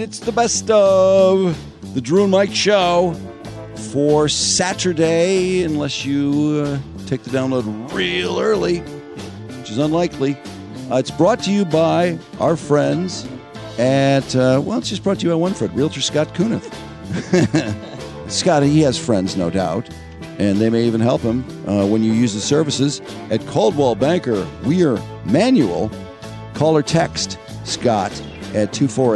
It's the best of the Drew and Mike Show for Saturday, unless you take the download real early, which is unlikely. It's brought to you by our friends at, it's just brought to you by one friend, Realtor Scott Kunith. Scott, he has friends, no doubt, and they may even help him when you use the services at Coldwell Banker Weir Manual. Call or text Scott at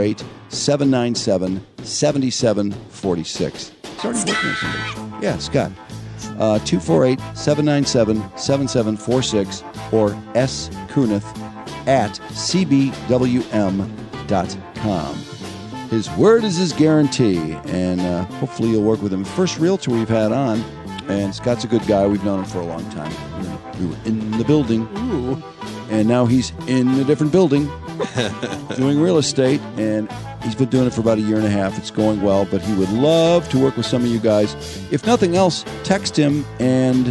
248-797-7746. It's already working on somebody. Yeah, Scott. 248-797-7746 or skunith@cbwm.com. His word is his guarantee, and hopefully you'll work with him. First realtor we've had on, and Scott's a good guy. We've known him for a long time. We were in the building. Ooh. And now he's in a different building doing real estate, and he's been doing it for about a year and a half. It's going well, but he would love to work with some of you guys. If nothing else, text him and,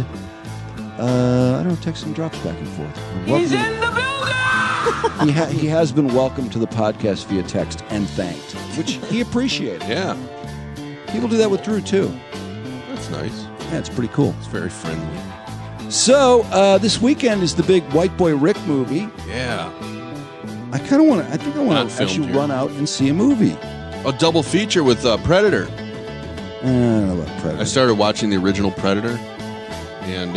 text him drops back and forth. He's in the building! He has been welcomed to the podcast via text and thanked, which he appreciated. Yeah. People do that with Drew, too. That's nice. Yeah, it's pretty cool. It's very friendly. So, this weekend is the big White Boy Rick movie. Yeah. I think I want to actually run out and see a movie. A double feature with Predator. I don't know about Predator. I started watching the original Predator, and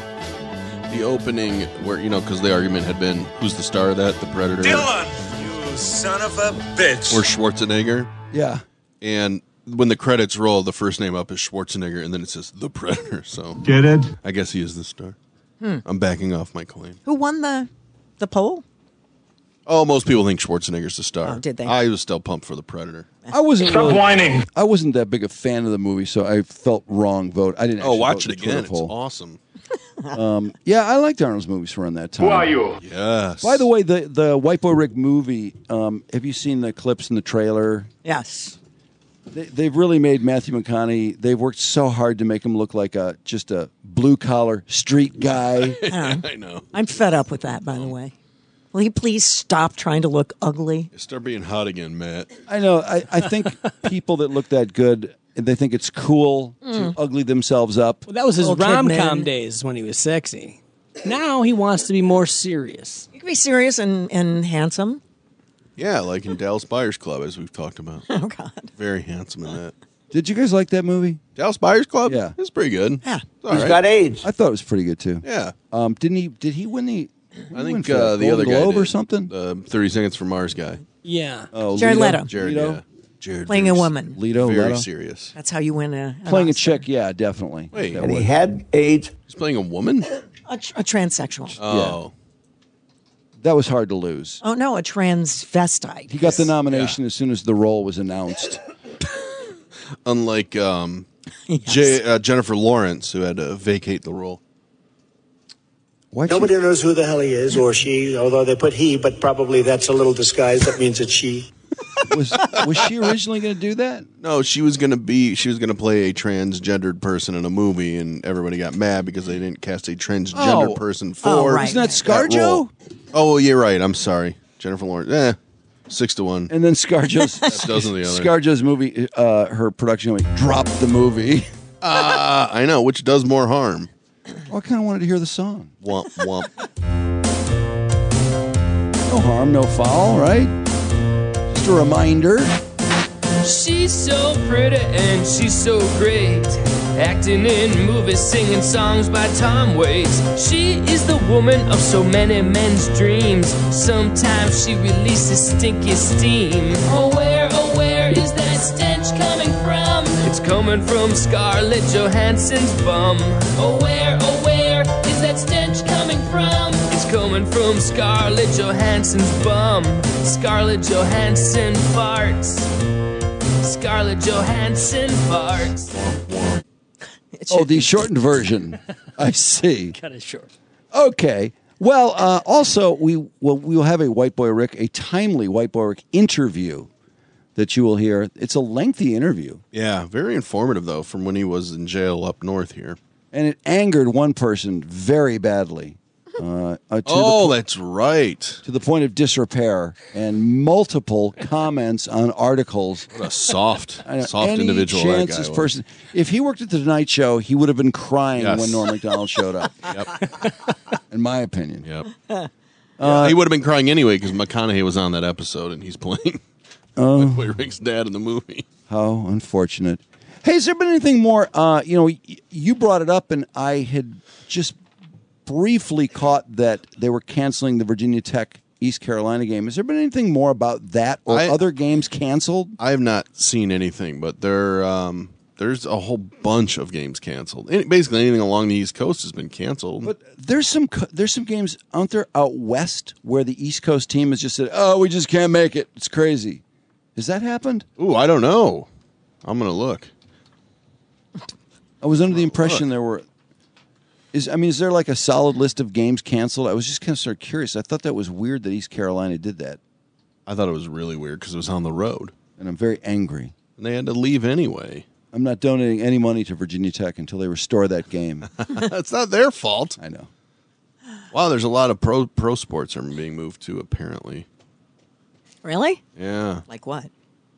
the opening where, because the argument had been, who's the star of that, the Predator? Dylan, you son of a bitch. Or Schwarzenegger. Yeah. And when the credits roll, the first name up is Schwarzenegger, and then it says The Predator. So get it? I guess he is the star. I'm backing off my claim. Who won the poll? Oh, most people think Schwarzenegger's the star. Oh, did they? I was still pumped for the Predator. I wasn't Stop whining. I wasn't that big a fan of the movie, so I felt wrong vote. I didn't. Oh, watch vote it again. It's poll. awesome. Yeah, I liked Arnold's movies around that time. Who are you? Yes. By the way, the White Boy Rick movie. Have you seen the clips in the trailer? Yes. They've really made Matthew McConaughey. They've worked so hard to make him look like just a blue collar street guy. I know. I'm fed up with that, by the way. Will you please stop trying to look ugly? Start being hot again, Matt. I know. I think people that look that good, they think it's cool to ugly themselves up. Well, that was his Little kid rom-com man. days when he was sexy. Now he wants to be more serious. You can be serious and handsome. Yeah, like in Dallas Buyers Club, as we've talked about. Oh, God. Very handsome in that. Did you guys like that movie? Dallas Buyers Club? Yeah. It's pretty good. Yeah. It's all right. AIDS. I thought it was pretty good too. Yeah. Did he win the? I think the the other guy Globe did. or something. 30 Seconds from Mars guy. Yeah. Oh, Jared Leto. Jared, Leto? yeah. Jared Playing a woman. Leto. Very Leto? serious. That's how you win an Playing a Oscar. chick, yeah, definitely. Wait, That and would- had AIDS. He's playing a woman? A transsexual. Oh. that was hard to lose. Oh, no, a transvestite. He got the nomination as soon as the role was announced. Unlike Yes. Jennifer Lawrence, who had to vacate the role. Nobody knows who the hell he is or she, although they put he, but probably that's a little disguised. That means it's she. Was she originally going to do that? No, she was gonna play a transgendered person in a movie, and everybody got mad because they didn't cast a transgender person for. right. Isn't that that role. ScarJo? Oh, you're right. I'm sorry, Jennifer Lawrence. 6-1. And then ScarJo's dozen the other. ScarJo's movie, her production company dropped the movie. I know, which does more harm. Well, I kind of wanted to hear the song. Womp womp. No harm, no foul, right? Just a reminder. She's so pretty and she's so great. Acting in movies, singing songs by Tom Waits. She is the woman of so many men's dreams. Sometimes she releases stinky steam. Oh, where is that stench coming from? It's coming from Scarlett Johansson's bum. Oh, where is that stench coming from? It's coming from Scarlett Johansson's bum. Scarlett Johansson farts. Scarlett Johansson farts. Oh, the shortened version. I see. Cut it short. Okay. Well, also, we will have a White Boy Rick, a timely White Boy Rick interview that you will hear. It's a lengthy interview. Yeah, very informative, though, from when he was in jail up north here. And it angered one person very badly. That's right. To the point of disrepair and multiple comments on articles. What a soft Any individual that chance guy this was. person, if he worked at the Tonight Show, he would have been crying Yes. when Norm Macdonald showed up. Yep. In my opinion. Yep. He would have been crying anyway because McConaughey was on that episode and he's playing Rick's dad in the movie. How unfortunate. Hey, has there been anything more? You brought it up, and I had just briefly caught that they were canceling the Virginia Tech East Carolina game. Has there been anything more about that or other games canceled? I have not seen anything, but there's a whole bunch of games canceled. Basically, anything along the East Coast has been canceled. But there's some games out west where the East Coast team has just said, "Oh, we just can't make it. It's crazy." Has that happened? Ooh, I don't know. I'm gonna look. I was under the impression there were. Is there like a solid list of games canceled? I was just kind of sort of curious. I thought that was weird that East Carolina did that, I thought it was really weird because it was on the road. and I'm very angry. And they had to leave anyway. I'm not donating any money to Virginia Tech until they restore that game. It's not their fault. I know. Wow, there's a lot of pro sports are being moved to, apparently. Really? Yeah. Like what?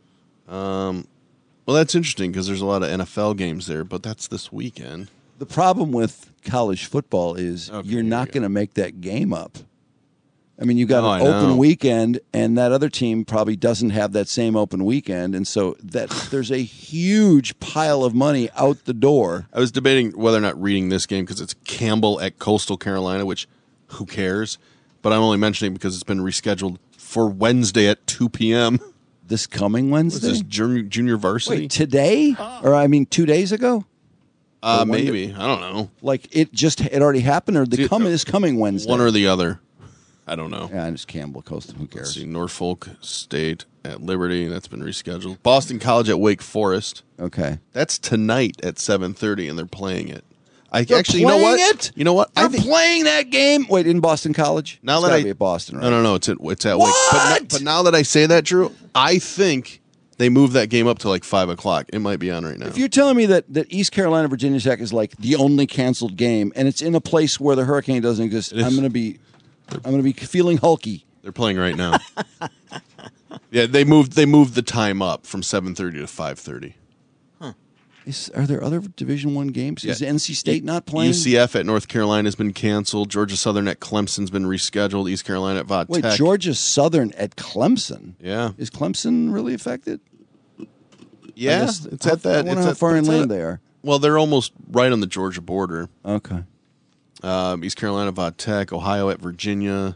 Well, that's interesting because there's a lot of NFL games there, but that's this weekend. The problem with college football is you're not going to make that game up. I mean, you got an open weekend, and that other team probably doesn't have that same open weekend, and so there's a huge pile of money out the door. I was debating whether or not reading this game because it's Campbell at Coastal Carolina, which who cares? But I'm only mentioning because it's been rescheduled for Wednesday at 2 p.m. This coming Wednesday? Is this junior varsity? Wait, today? Or 2 days ago? Maybe. I don't know. Like it already happened, or is coming Wednesday? One or the other. I don't know. Yeah, it's Campbell Coastal. Who cares? Let's see, Norfolk State at Liberty. That's been rescheduled. Boston College at Wake Forest. Okay. That's tonight at 7:30, and they're playing it. They're you know what? playing it? You know what? They're playing that game. Wait, in Boston College? Now It's that gotta be at Boston, right? No, it's at What? Wake. But now that I say that, Drew, I think they moved that game up to like 5 o'clock. It might be on right now. If you're telling me that East Carolina Virginia Tech is like the only canceled game, and it's in a place where the hurricane doesn't exist, I'm going to be feeling hulky. They're playing right now. Yeah, they moved the time up from 7:30 to 5:30. Are there other Division I games? Yeah. Is NC State not playing? UCF at North Carolina has been canceled. Georgia Southern at Clemson's been rescheduled. East Carolina at Va Wait, Tech. Georgia Southern at Clemson? Yeah. Is Clemson really affected? Yeah, it's at that. I wonder how far inland they are. Well, they're almost right on the Georgia border. Okay. East Carolina, Va Tech, Ohio at Virginia.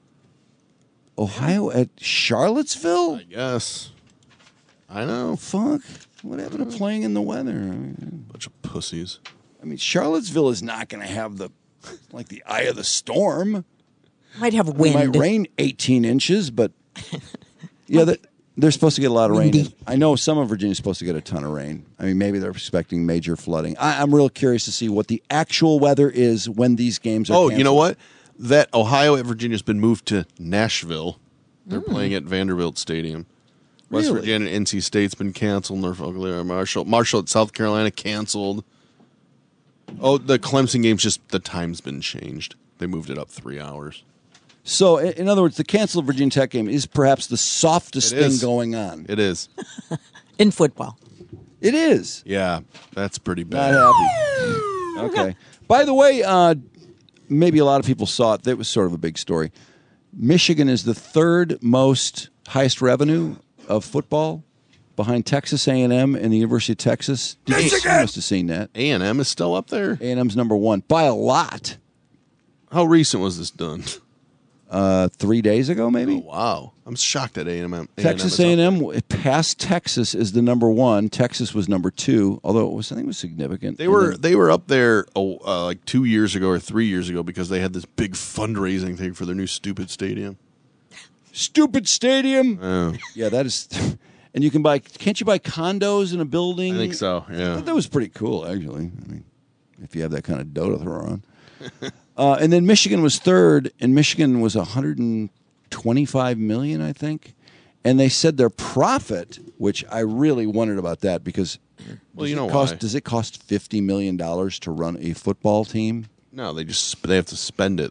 Ohio at Charlottesville? I guess. I know. Fuck. What happened to playing in the weather? Bunch of pussies. I mean, Charlottesville is not going to have the eye of the storm. Might have It wind. might rain 18 inches, but yeah, they're supposed to get a lot of rain. Windy. I know some of Virginia's supposed to get a ton of rain. I mean, maybe they're expecting major flooding. I'm real curious to see what the actual weather is when these games are canceled. You know what? That Ohio at Virginia has been moved to Nashville. They're playing at Vanderbilt Stadium. West Really? Virginia and NC State's been canceled. Norfolk, Marshall at South Carolina canceled. Oh, the Clemson game's just the time's been changed. They moved it up 3 hours. So, in other words, the canceled Virginia Tech game is perhaps the softest It thing is. going on. It is. In football. It is. Yeah, that's pretty Not bad. happy. Okay. By the way, maybe a lot of people saw it. That was sort of a big story. Michigan is the third most highest revenue of football behind Texas A&M and the University of Texas. You must have seen that. A&M is still up there? A&M's number one by a lot. How recent was this done? 3 days ago, maybe. Oh, wow. I'm shocked at A&M. Texas A&M passed Texas as the number one. Texas was number two, although I think it was significant. They were up there like 2 years ago or 3 years ago because they had this big fundraising thing for their new stupid stadium. Stupid stadium. Oh. Yeah, that is. And you can buy. Can't you buy condos in a building? I think so. I Yeah. thought that was pretty cool, actually. I mean, if you have that kind of dough to throw around. And then Michigan was third, and Michigan was $125 million, I think. And they said their profit, which I really wondered about that because. Well, you know why? why? Does it cost $50 million to run a football team? No, they have to spend it though.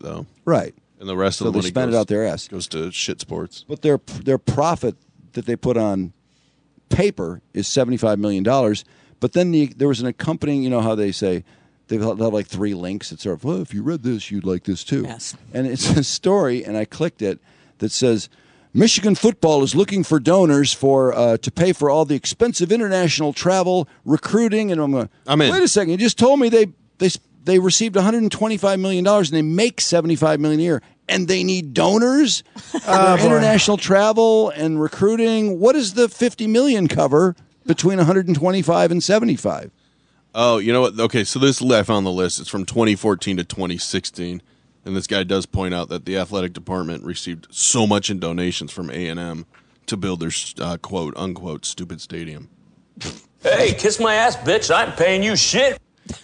Right. And the rest So of the they money spend it out their ass. goes to shit sports. But their profit that they put on paper is $75 million. But then there was an accompanying, you know how they say, they'll have like 3 links. It's sort of, well, if you read this, you'd like this too. Yes. And it's a story, and I clicked it, that says, Michigan football is looking for donors to pay for all the expensive international travel, recruiting, and I'm going, wait a second, you just told me they received $125 million and they make $75 million a year, and they need donors for international travel and recruiting. What does the $50 million cover between 125 and 75? Oh, you know what? Okay, so this I found the list. It's from 2014 to 2016, and this guy does point out that the athletic department received so much in donations from A&M to build their quote unquote stupid stadium. Hey, kiss my ass, bitch. I ain't paying you shit.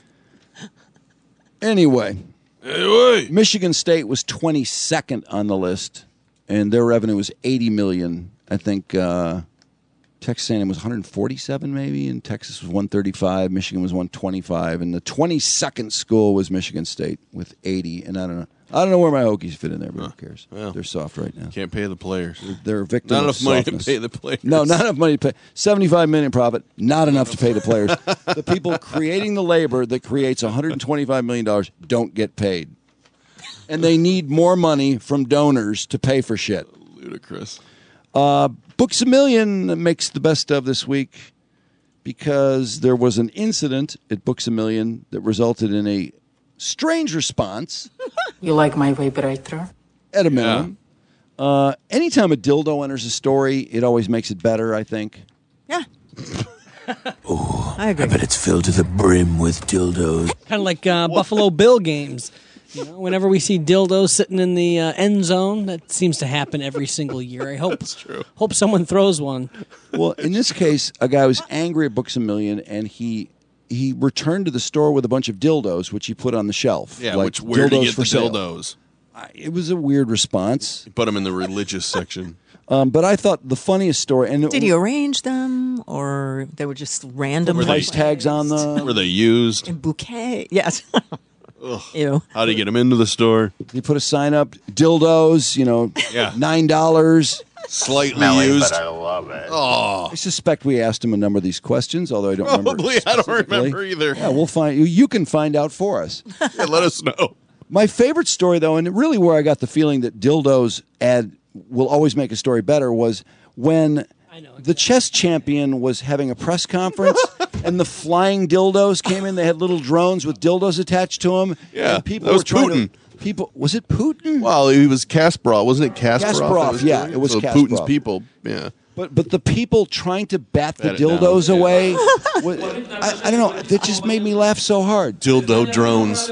Anyway, Michigan State was 22nd on the list, and their revenue was $80 million. I think Texas A&M was 147 maybe, and Texas was 135. Michigan was 125, and the 22nd school was Michigan State with 80. And I don't know where my Hokies fit in there, but who cares? Well, they're soft right now. Can't pay the players. They're a victim. Not of enough money softness. to pay the players. No, not enough money to pay. $75 million profit, not enough to pay the players. The people creating the labor that creates $125 million don't get paid. And they need more money from donors to pay for shit. Ludicrous. Books A Million makes the best of this week because there was an incident at Books A Million that resulted in a strange response. You like my vibrator? At a minimum. Yeah. Anytime a dildo enters a story, it always makes it better, I think. Yeah. Ooh, I agree. I bet it's filled to the brim with dildos. Kind of like Buffalo Bill games. You know, whenever we see dildos sitting in the end zone, that seems to happen every single year. I hope hope someone throws one. Well, in this case, a guy was angry at Books A Million, and he returned to the store with a bunch of dildos, which he put on the shelf. Yeah, like where do you dildos get for the sale. dildos? It was a weird response. You put them in the religious section. But I thought the funniest story... And did he arrange them, or they were just random? Price tags on them? Were they used? In bouquet? Yes. Ugh. Ew. How do you get them into the store? He put a sign up, dildos, Yeah. $9. Slightly Smelly, used. but I love it. Oh, I suspect we asked him a number of these questions, although I don't remember. probably. I don't specifically. remember either. Yeah, we'll find you. You can find out for us. Yeah, let us know. My favorite story, though, and really where I got the feeling that dildos will always make a story better, was when the chess champion was having a press conference and the flying dildos came in. They had little drones with dildos attached to them. Yeah, and people that was were trying Putin. Was it Putin? Well, he was Kasparov, wasn't it? Kasparov, yeah, it was so Kasparov. Putin's people. Yeah, But the people trying to bat the Bat it down, dildos yeah. away, I don't know. That just made me laugh so hard. dildo drones.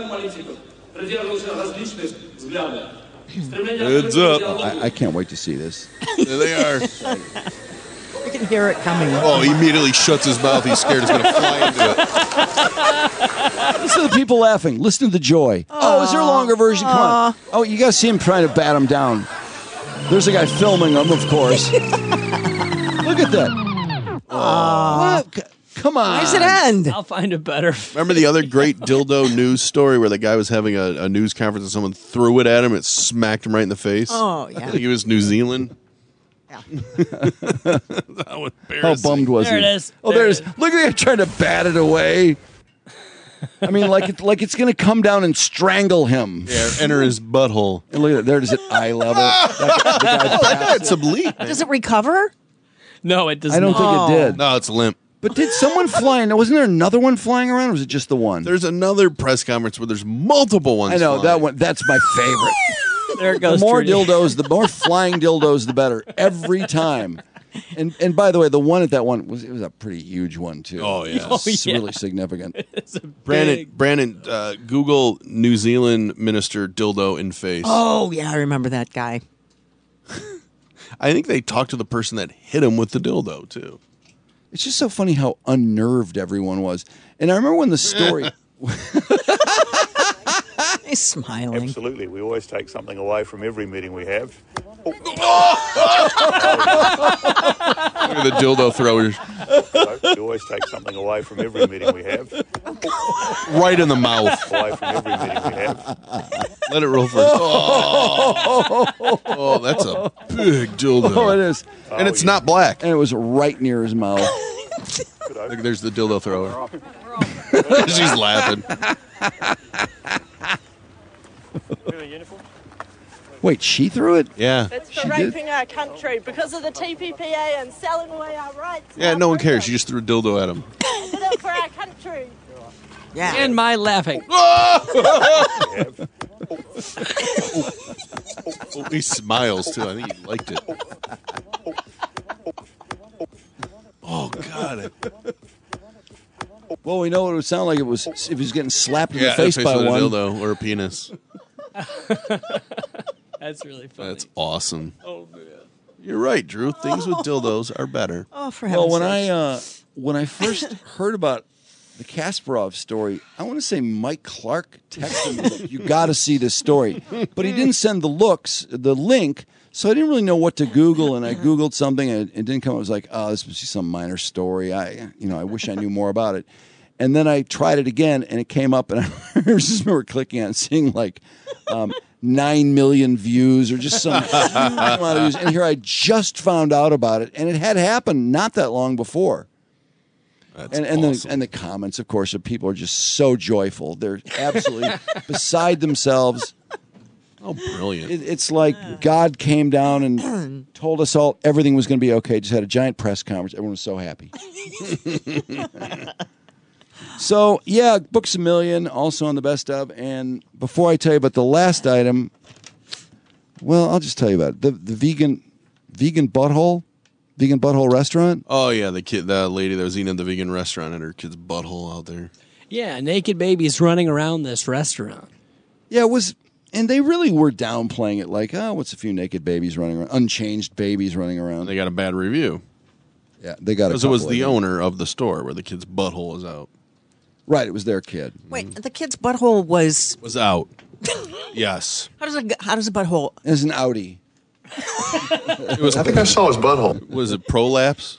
Heads up! I can't wait to see this. There they are. You can hear it coming. Oh, he immediately shuts his mouth. He's scared he's going to fly into it. Listen to the people laughing. Listen to the joy. Oh, is there a longer version? Come on. Oh, you got to see him trying to bat him down. There's a guy filming him, of course. Look at that. What? Come on. Why does it end? I'll find it better. Remember the other great dildo news story where the guy was having a news conference and someone threw it at him? It smacked him right in the face. Oh, I yeah. think it was New Zealand. Yeah. That was How embarrassing. bummed was There he? it is. Oh, there it is. Look at him trying to bat it away. I mean, like it's going to come down and strangle him. Yeah, enter his butthole. And look at it. There it is at eye level. The guy bats It's a bleep. Does it recover? No, it does I don't not. think it did. No, it's limp. But did someone fly in? Wasn't there another one flying around, or was it just the one? There's another press conference where there's multiple ones. I know flying. that one. That's my favorite. There it The goes. more Trudy. dildos, the more flying dildos, the better. Every time. And by the way, the one at that one was a pretty huge one too. Oh, yeah. It's Oh, yeah. really significant. It's a Brandon, big- Google New Zealand minister dildo in face. Oh, yeah, I remember that guy. I think they talked to the person that hit him with the dildo too. It's just so funny how unnerved everyone was. And I remember when the story. He's smiling. Absolutely. We always take something away from every meeting we have. Look at the dildo throwers. We always take something away from every meeting we have. Right in the mouth. Away from every meeting we have. Let it roll first. Oh, that's a big dildo. Oh, it is. And it's not black. And it was right near his mouth. Look, there's the dildo thrower. She's laughing. Wait, she threw it? Yeah. It's for She raping our country because of the TPPA and selling away our rights. Yeah, no one cares. She just threw a dildo at him. Did it for our country. Yeah. And my laughing. Oh, he smiles, too. I think he liked it. Oh, God. Well, we know what it would sound like if he was getting slapped in the Yeah, face by with one. a dildo or a penis. That's really funny. That's awesome. Oh, man. You're right, Drew. Things with dildos are better. Oh, for Well, heaven's sakes. when I first heard about the Kasparov story, I want to say Mike Clark texted me, like, you got to see this story. But he didn't send the link, so I didn't really know what to Google, and I Googled something, and it didn't come up. I was like, oh, this must be some minor story. I wish I knew more about it. And then I tried it again, and it came up, and I just remember clicking on it and seeing, like, 9 million views or just some huge amount of views. And here I just found out about it, and it had happened not that long before. That's And the comments, of course, of people are just so joyful. They're absolutely beside themselves. Oh, brilliant. It's like God came down and told us all everything was going to be okay. Just had a giant press conference. Everyone was so happy. So, yeah, Books A Million, also on the best of. And before I tell you about the last item, well, I'll just tell you about it. The vegan butthole restaurant. Oh, yeah, the lady that was eating at the vegan restaurant and her kid's butthole out there. Yeah, naked babies running around this restaurant. Yeah, it was, and they really were downplaying it like, oh, what's a few naked babies running around, unchanged babies running around. They got a bad review. Yeah, they got a Because it was couple the of them. owner of the store where the kid's butthole was out. Right, it was their kid. Wait, the kid's butthole was. Was out. Yes. How does a butthole? It was an Audi. It was, I think I saw his butthole. Was it prolapse?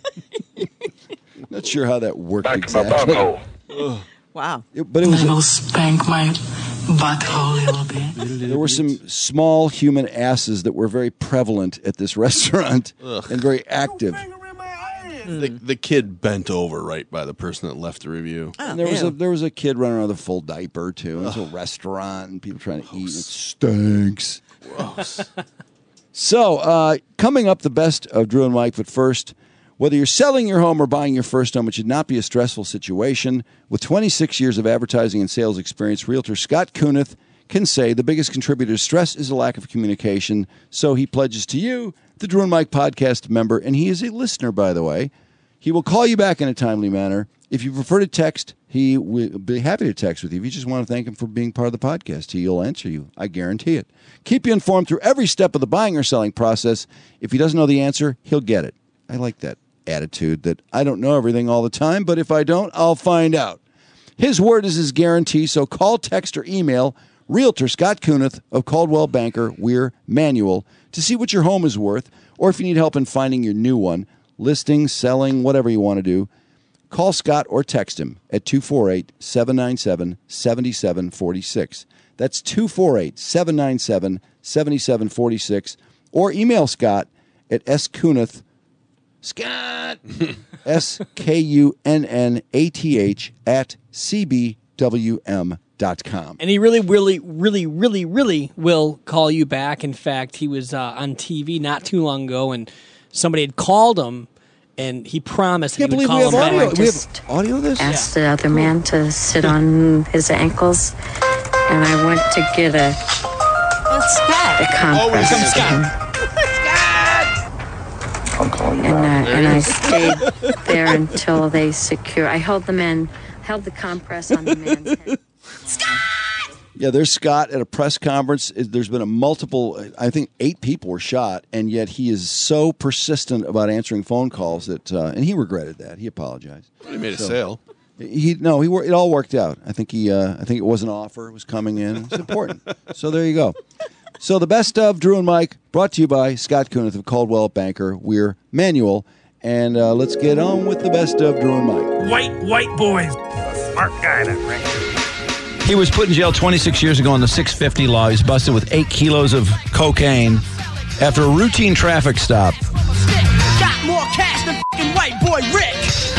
Not sure how that worked Back to my exactly. butthole. Wow. But it was. Will spank my butthole a little bit. There were some small human asses that were very prevalent at this restaurant and very active. The kid bent over right by the person that left the review. Oh, And there was a kid running around with a full diaper too. It was a restaurant and people trying to eat. It stinks. Gross. So coming up, the best of Drew and Mike. But first, whether you're selling your home or buying your first home, it should not be a stressful situation. With 26 years of advertising and sales experience, Realtor Scott Kunith can say the biggest contributor to stress is a lack of communication. So he pledges to you, the Drew and Mike podcast member, and he is a listener, by the way. He will call you back in a timely manner. If you prefer to text, he will be happy to text with you. If you just want to thank him for being part of the podcast, he'll answer you. I guarantee it. Keep you informed through every step of the buying or selling process. If he doesn't know the answer, he'll get it. I like that attitude that I don't know everything all the time, but if I don't, I'll find out. His word is his guarantee, so call, text, or email Realtor Scott Kunith of Caldwell Banker Weir Manual to see what your home is worth, or if you need help in finding your new one, listing, selling, whatever you want to do. Call Scott or text him at 248-797-7746. That's 248-797-7746. Or email Scott at skunith, Scott, SKUNNATH at CBWM.com. And he really, really, really, really, really will call you back. In fact, he was on TV not too long ago, and somebody had called him, and he promised that he would call him back. We have audio of this? Asked the other man to sit on his ankles, and I went to get a compress. I'm calling you And I stayed there until they I held the compress on the man's head. Yeah, there's Scott at a press conference. There's been I think 8 people were shot, and yet he is so persistent about answering phone calls that, and he regretted that. He apologized. He made a sale. It all worked out. I think it was an offer. It was coming in. It's important. So there you go. So the best of Drew and Mike, brought to you by Scott Kunith of Caldwell Banker Weir Manual, and let's get on with the best of Drew and Mike. White boys. smart guy, that Rick. He was put in jail 26 years ago on the 650 law. He was busted with 8 kilos of cocaine after a routine traffic stop. Got more cash than fucking white boy Rick.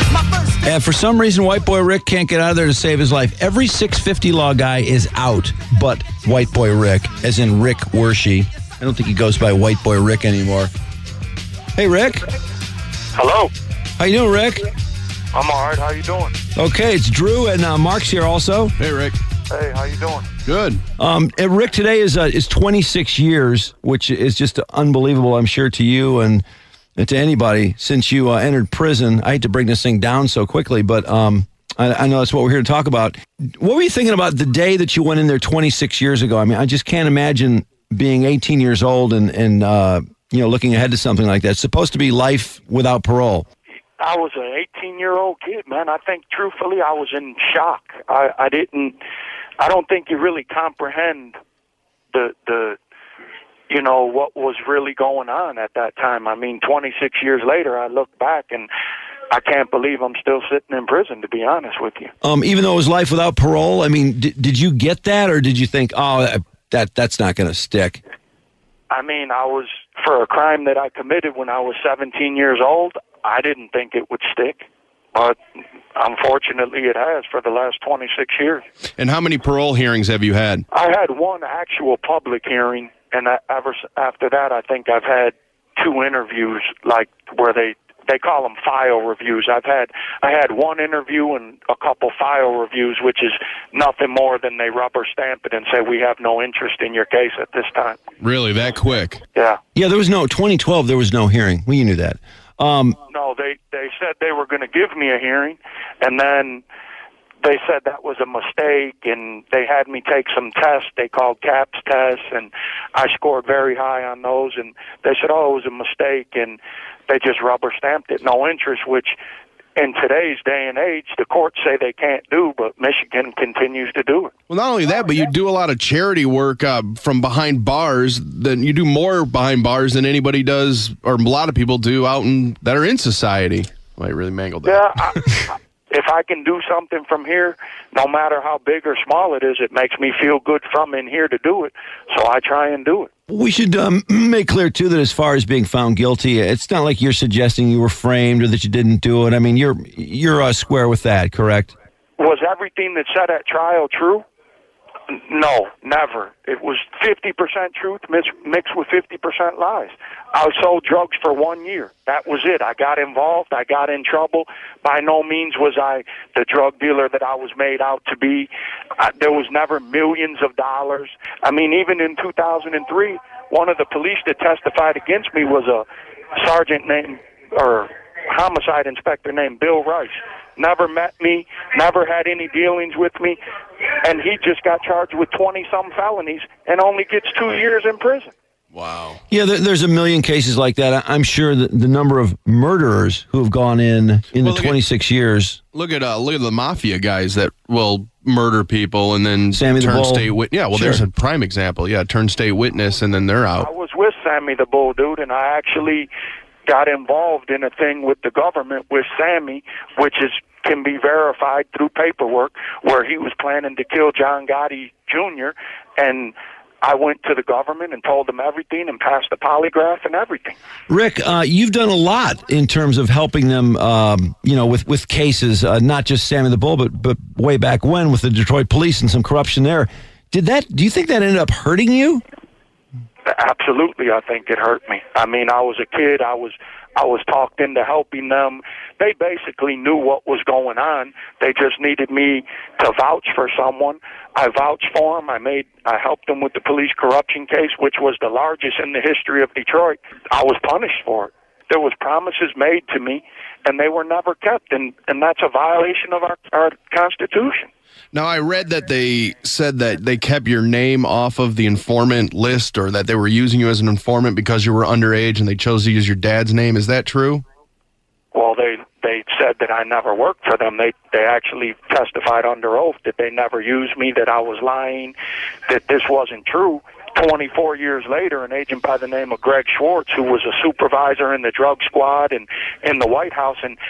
And for some reason, white boy Rick can't get out of there to save his life. Every 650 law guy is out, but white boy Rick, as in Rick Wershey. I don't think he goes by white boy Rick anymore. Hey, Rick. Hello. How you doing, Rick? I'm all right. How you doing? Okay, it's Drew, and Mark's here also. Hey, Rick. Hey, how you doing? Good. And Rick, today is 26 years, which is just unbelievable, I'm sure, to you and to anybody since you entered prison. I hate to bring this thing down so quickly, but I know that's what we're here to talk about. What were you thinking about the day that you went in there 26 years ago? I mean, I just can't imagine being 18 years old and looking ahead to something like that. It's supposed to be life without parole. I was an 18-year-old kid, man. I think, truthfully, I was in shock. I don't think you really comprehend the what was really going on at that time. I mean, 26 years later, I look back and I can't believe I'm still sitting in prison, to be honest with you. Even though it was life without parole, I mean, did you get that, or did you think, that's not going to stick? I mean, for a crime that I committed when I was 17 years old, I didn't think it would stick. But unfortunately, it has for the last 26 years. And how many parole hearings have you had? I had one actual public hearing, and ever after that, I think I've had 2 interviews, like where they call them file reviews. I had one interview and a couple file reviews, which is nothing more than they rubber stamp it and say, we have no interest in your case at this time. Really, that quick? Yeah. Yeah, 2012, there was no hearing. Well, you knew that. No, they said they were going to give me a hearing, and then they said that was a mistake, and they had me take some tests they called CAPS tests, and I scored very high on those, and they said, it was a mistake, and they just rubber stamped it, no interest, which in today's day and age, the courts say they can't do, but Michigan continues to do it. Well, not only that, but you do a lot of charity work from behind bars. You do more behind bars than anybody does, or a lot of people do that are in society. Well, I really mangled that. Yeah, if I can do something from here, no matter how big or small it is, it makes me feel good from in here to do it. So I try and do it. We should make clear, too, that as far as being found guilty, it's not like you're suggesting you were framed or that you didn't do it. I mean, you're square with that, correct? Was everything that said at trial true? No, never. It was 50% truth mixed with 50% lies. I sold drugs for 1 year. That was it. I got involved. I got in trouble. By no means was I the drug dealer that I was made out to be. There was never millions of dollars. I mean, even in 2003, one of the police that testified against me was a sergeant homicide inspector named Bill Rice. Never met me, never had any dealings with me, and he just got charged with 20-some felonies and only gets 2 years in prison. Wow. Yeah, there's a million cases like that. I'm sure that the number of murderers who have gone in the 26 years. Look at the mafia guys that will murder people and then Sammy the turn Bull. state witness. Yeah, well, Sure. There's a prime example. Yeah, turn state witness and then they're out. I was with Sammy the Bull, dude, and I actually got involved in a thing with the government with Sammy, which can be verified through paperwork, where he was planning to kill John Gotti Jr., and I went to the government and told them everything and passed the polygraph and everything. Rick, you've done a lot in terms of helping them, with cases, not just Sammy the Bull, but way back when with the Detroit police and some corruption there. Do you think that ended up hurting you? Absolutely, I think it hurt me. I mean, I was a kid. I was talked into helping them. They basically knew what was going on. They just needed me to vouch for someone. I vouched for them. I helped them with the police corruption case, which was the largest in the history of Detroit. I was punished for it. There was promises made to me, and they were never kept, and that's a violation of our Constitution. Now, I read that they said that they kept your name off of the informant list, or that they were using you as an informant because you were underage and they chose to use your dad's name. Is that true? Well, they said that I never worked for them. They actually testified under oath that they never used me, that I was lying, that this wasn't true. 24 years later, an agent by the name of Greg Schwartz, who was a supervisor in the drug squad and in the White House, and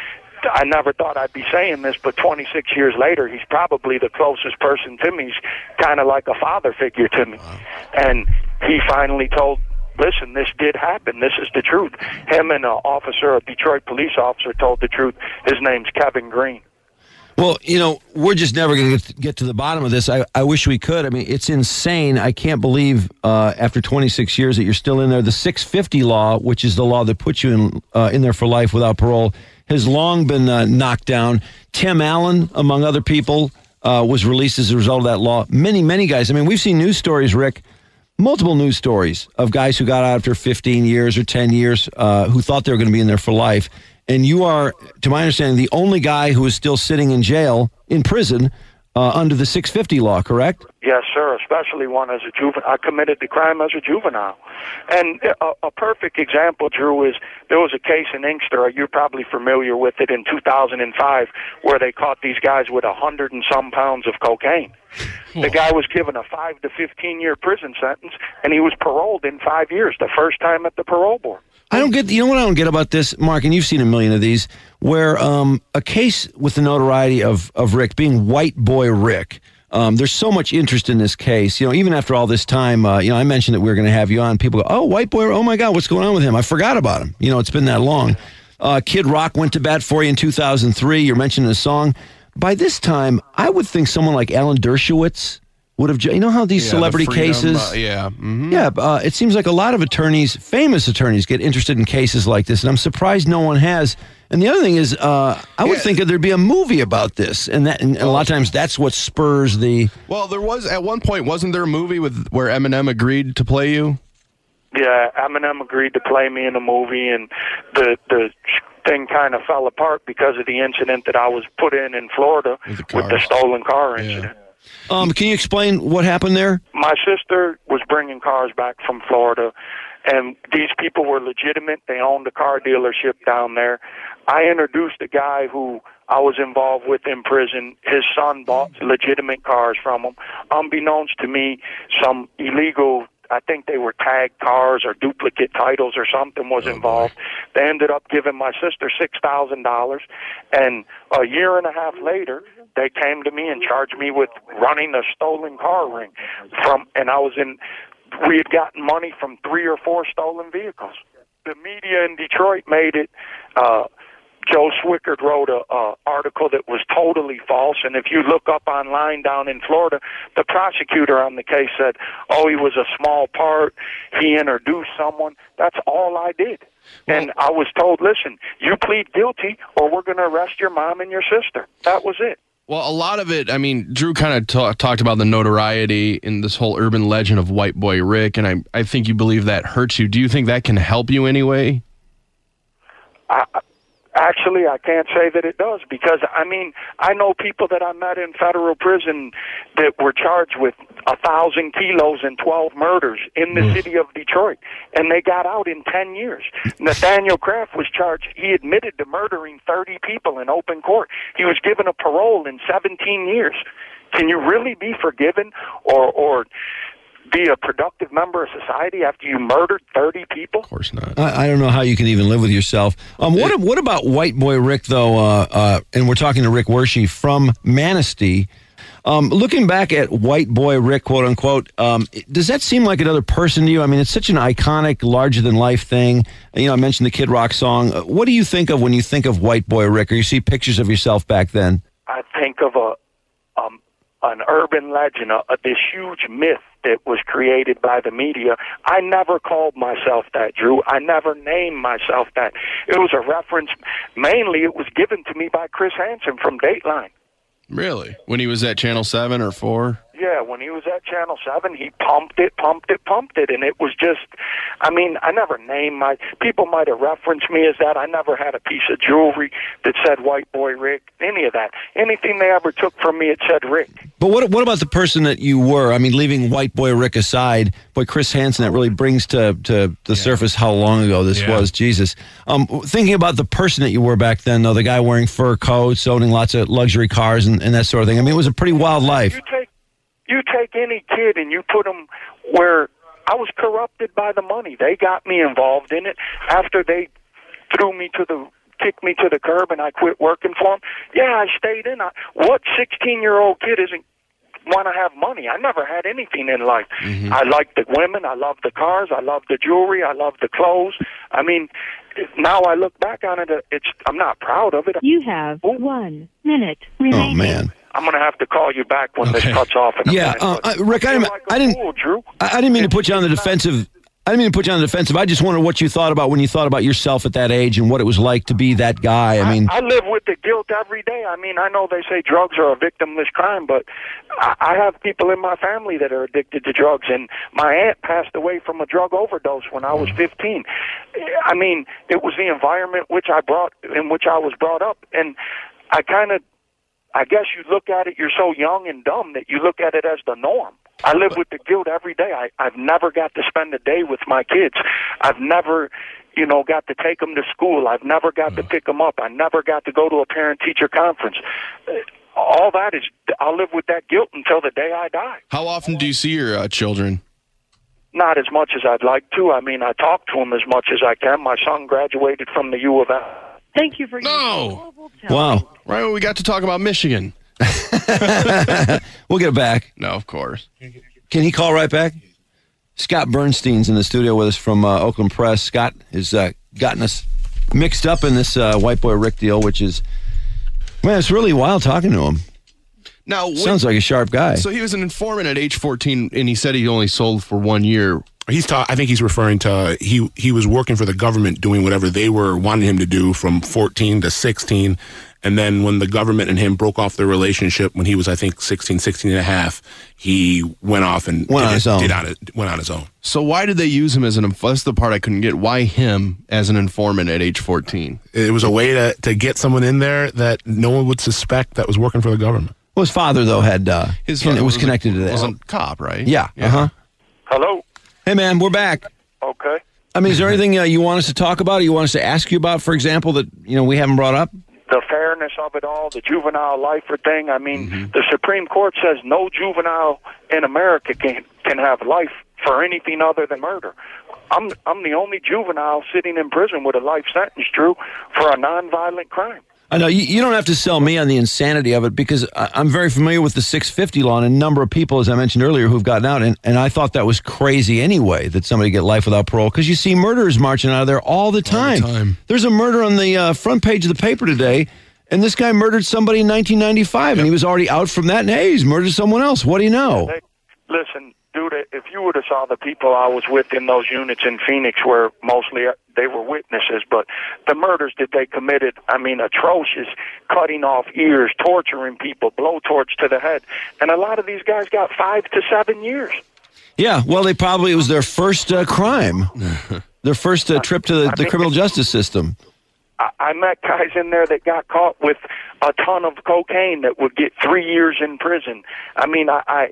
I never thought I'd be saying this, but 26 years later, he's probably the closest person to me. He's kind of like a father figure to me. And he finally told, listen, this did happen. This is the truth. Him and an officer, a Detroit police officer, told the truth. His name's Kevin Green. Well, we're just never going to get to the bottom of this. I wish we could. I mean, it's insane. I can't believe after 26 years that you're still in there. The 650 law, which is the law that puts you in there for life without parole, has long been knocked down. Tim Allen, among other people, was released as a result of that law. Many, many guys. I mean, we've seen news stories, Rick, multiple news stories of guys who got out after 15 years or 10 years who thought they were going to be in there for life. And you are, to my understanding, the only guy who is still sitting in jail, in prison, under the 650 law, correct? Yes, sir, especially one as a juvenile. I committed the crime as a juvenile. And a perfect example, Drew, is there was a case in Inkster, you're probably familiar with it, in 2005, where they caught these guys with 100 and some pounds of cocaine. The guy was given a 5 to 15-year prison sentence, and he was paroled in 5 years, the first time at the parole board. I don't get, what I don't get about this, Mark, and you've seen a million of these, where a case with the notoriety of Rick being White Boy Rick, there's so much interest in this case. Even after all this time, I mentioned that we were going to have you on. People go, oh, White Boy, oh my God, what's going on with him? I forgot about him. It's been that long. Kid Rock went to bat for you in 2003. You're mentioning a song. By this time, I would think someone like Alan Dershowitz would have, how these celebrity cases. It seems like a lot of attorneys, famous attorneys, get interested in cases like this, and I'm surprised no one has. And the other thing is, I would think that there'd be a movie about this, and a lot of times that's what spurs the. Well, there was at one point, wasn't there a movie where Eminem agreed to play you? Yeah, Eminem agreed to play me in a movie, and the thing kind of fell apart because of the incident that I was put in Florida with the stolen car incident. Can you explain what happened there? My sister was bringing cars back from Florida, and these people were legitimate. They owned a car dealership down there. I introduced a guy who I was involved with in prison. His son bought legitimate cars from him. Unbeknownst to me, some illegal, I think they were tagged cars or duplicate titles or something was involved. They ended up giving my sister $6,000, and a year and a half later, they came to me and charged me with running a stolen car ring we had gotten money from 3 or 4 stolen vehicles. The media in Detroit made it, Joe Swickard wrote a article that was totally false, and if you look up online down in Florida, the prosecutor on the case said, he was a small part, he introduced someone. That's all I did. And I was told, listen, you plead guilty or we're going to arrest your mom and your sister. That was it. Well, a lot of it, I mean, Drew kind of talked about the notoriety in this whole urban legend of White Boy Rick, and I think you believe that hurts you. Do you think that can help you anyway? Actually, I can't say that it does because, I know people that I met in federal prison that were charged with 1,000 kilos and 12 murders in the city of Detroit, and they got out in 10 years. Nathaniel Kraft was charged. He admitted to murdering 30 people in open court. He was given a parole in 17 years. Can you really be forgiven or be a productive member of society after you murdered 30 people? Of course not. I don't know how you can even live with yourself. What about White Boy Rick, though? And we're talking to Rick Wershe from Manistee. Looking back at White Boy Rick, quote unquote, does that seem like another person to you? I mean, it's such an iconic, larger-than-life thing. I mentioned the Kid Rock song. What do you think of when you think of White Boy Rick, or you see pictures of yourself back then? I think of an urban legend, this huge myth that was created by the media. I never called myself that, Drew. I never named myself that. It was a reference. Mainly, it was given to me by Chris Hansen from Dateline. Really? When he was at Channel 7 or 4? Yeah, when he was at Channel 7, he pumped it, and it was just, I never named people might have referenced me as that. I never had a piece of jewelry that said White Boy Rick, any of that. Anything they ever took from me, it said Rick. But what about the person that you were? I mean, leaving White Boy Rick aside, boy, Chris Hansen, that really brings to the surface how long ago this was. Jesus. Thinking about the person that you were back then, though, the guy wearing fur coats, owning lots of luxury cars and that sort of thing. I mean, it was a pretty wild life. You take any kid and you put him where I was corrupted by the money. They got me involved in it after they threw me to kicked me to the curb and I quit working for him. Yeah, I stayed in. What 16-year-old kid isn't want to have money? I never had anything in life. I like the women. I love the cars. I love the jewelry. I love the clothes. I mean, now I look back on it, I'm not proud of it. You have 1 minute remaining. Oh, man. I'm going to have to call you back when this cuts off. In a minute, Rick, I didn't mean to put you on the defensive. I didn't mean to put you on the defensive. I just wondered what you thought about when you thought about yourself at that age and what it was like to be that guy. I mean, I live with the guilt every day. I mean, I know they say drugs are a victimless crime, but I have people in my family that are addicted to drugs, and my aunt passed away from a drug overdose when I was 15. I mean, it was the environment in which I was brought up, and I guess you look at it, you're so young and dumb that you look at it as the norm. I live with the guilt every day. I've never got to spend a day with my kids. I've never, got to take them to school. I've never got to pick them up. I never got to go to a parent-teacher conference. All that is, I'll live with that guilt until the day I die. How often do you see your children? Not as much as I'd like to. I mean, I talk to them as much as I can. My son graduated from the U of M. Thank you for No. Wow. Right when we got to talk about Michigan. We'll get it back. No, of course. Can he call right back? Scott Bernstein's in the studio with us from Oakland Press. Scott has gotten us mixed up in this White Boy Rick deal, which is, man, it's really wild talking to him. Now, sounds like a sharp guy. So he was an informant at age 14, and he said he only sold for 1 year. I think he's referring to he was working for the government doing whatever they were wanting him to do from 14 to 16. And then when the government and him broke off their relationship when he was, I think, 16 and a half, he went off and went on his own. So why did they use him as that's the part I couldn't get. Why him as an informant at age 14? It was a way to get someone in there that no one would suspect that was working for the government. Well, his father, though, had was connected to that. Was a cop, right? Yeah. Uh-huh. Hello? Hey, man, we're back. Okay. I mean, is there anything you want us to talk about or you want us to ask you about, for example, that we haven't brought up? The fairness of it all, the juvenile lifer thing. I mean, the Supreme Court says no juvenile in America can have life for anything other than murder. I'm the only juvenile sitting in prison with a life sentence, Drew, for a nonviolent crime. I know you don't have to sell me on the insanity of it because I'm very familiar with the 650 law and a number of people, as I mentioned earlier, who've gotten out. And I thought that was crazy anyway, that somebody get life without parole because you see murderers marching out of there all the time. There's a murder on the front page of the paper today, and this guy murdered somebody in 1995, and he was already out from that, and hey, he's murdered someone else. What do you know? Listen, dude, if you would have saw the people I was with in those units in Phoenix where mostly they were witnesses, but the murders that they committed, I mean, atrocious, cutting off ears, torturing people, blowtorch to the head. And a lot of these guys got 5 to 7 years. Yeah, well, it was their first crime, their first trip to the criminal justice system. I met guys in there that got caught with a ton of cocaine that would get 3 years in prison. I mean,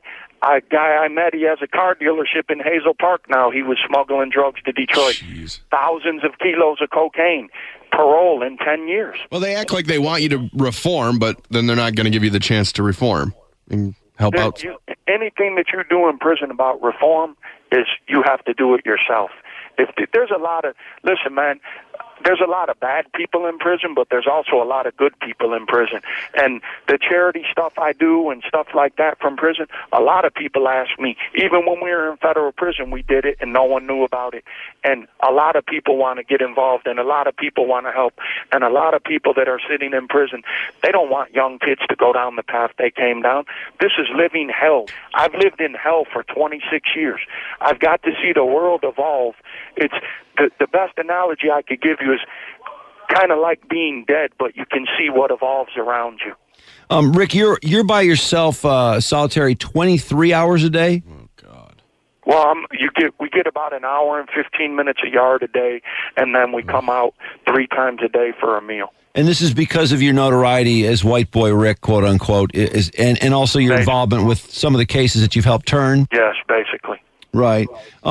a guy I met, he has a car dealership in Hazel Park now. He was smuggling drugs to Detroit. Jeez. Thousands of kilos of cocaine. Parole in 10 years. Well, they act like they want you to reform, but then they're not going to give you the chance to reform and help out. Anything that you do in prison about reform is you have to do it yourself. If there's a lot of, listen, man, there's a lot of bad people in prison, but there's also a lot of good people in prison. And the charity stuff I do and stuff like that from prison, a lot of people ask me, even when we were in federal prison, we did it and no one knew about it. And a lot of people want to get involved and a lot of people want to help. And a lot of people that are sitting in prison, they don't want young kids to go down the path they came down. This is living hell. I've lived in hell for 26 years. I've got to see the world evolve. It's the best analogy I could give you is kind of like being dead, but you can see what evolves around you. Rick, you're by yourself, solitary 23 hours a day? Oh, God. Well, we get about an hour and 15 minutes a yard a day, and then we come out 3 times a day for a meal. And this is because of your notoriety as White Boy Rick, quote unquote, and also your involvement with some of the cases that you've helped turn? Yes, basically. Right.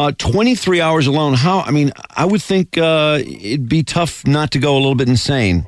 23 hours alone. I would think it'd be tough not to go a little bit insane.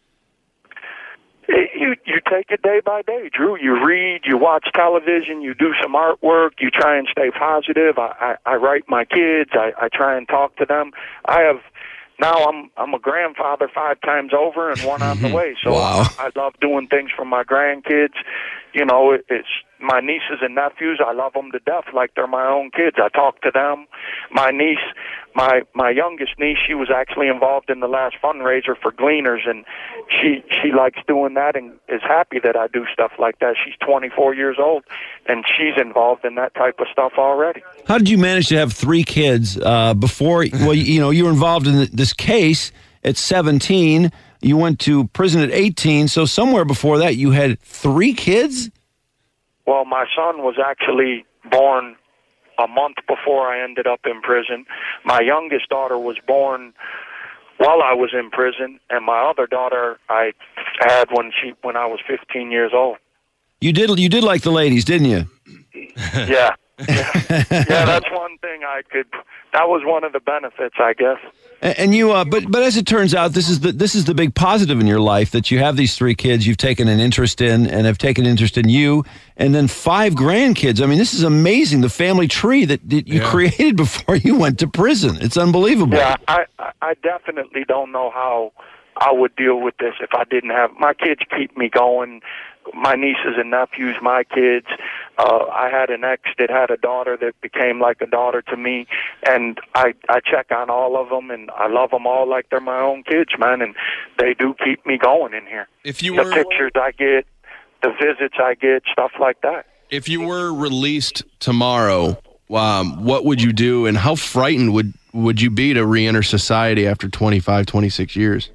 You take it day by day, Drew. You read, you watch television, you do some artwork, you try and stay positive. I write my kids. I try and talk to them. I have now I'm a grandfather 5 times over and one on the way. So Wow. I love doing things for my grandkids. You know, it's my nieces and nephews. I love them to death like they're my own kids. I talk to them. My niece, my youngest niece, she was actually involved in the last fundraiser for Gleaners, and she likes doing that and is happy that I do stuff like that. She's 24 years old, and she's involved in that type of stuff already. How did you manage to have 3 kids before? Well, you were involved in this case at 17. You went to prison at 18. So somewhere before that, you had 3 kids? Well, my son was actually born a month before I ended up in prison. My youngest daughter was born while I was in prison, and my other daughter I had when I was 15 years old. You did like the ladies, didn't you? Yeah. Yeah, that's one thing that was one of the benefits, I guess. And you, but as it turns out, this is the big positive in your life, that you have these 3 kids you've taken an interest in and have taken an interest in you, and then 5 grandkids. I mean, this is amazing. The family tree that you created before you went to prison. It's unbelievable. Yeah, I definitely don't know how I would deal with this if I didn't have my kids. Keep me going. My nieces and nephews, my kids. I had an ex that had a daughter that became like a daughter to me, and I check on all of them, and I love them all like they're my own kids, man, and they do keep me going in here. The pictures I get, the visits I get, stuff like that. If you were released tomorrow, what would you do, and how frightened would you be to re-enter society after 25, 26 years?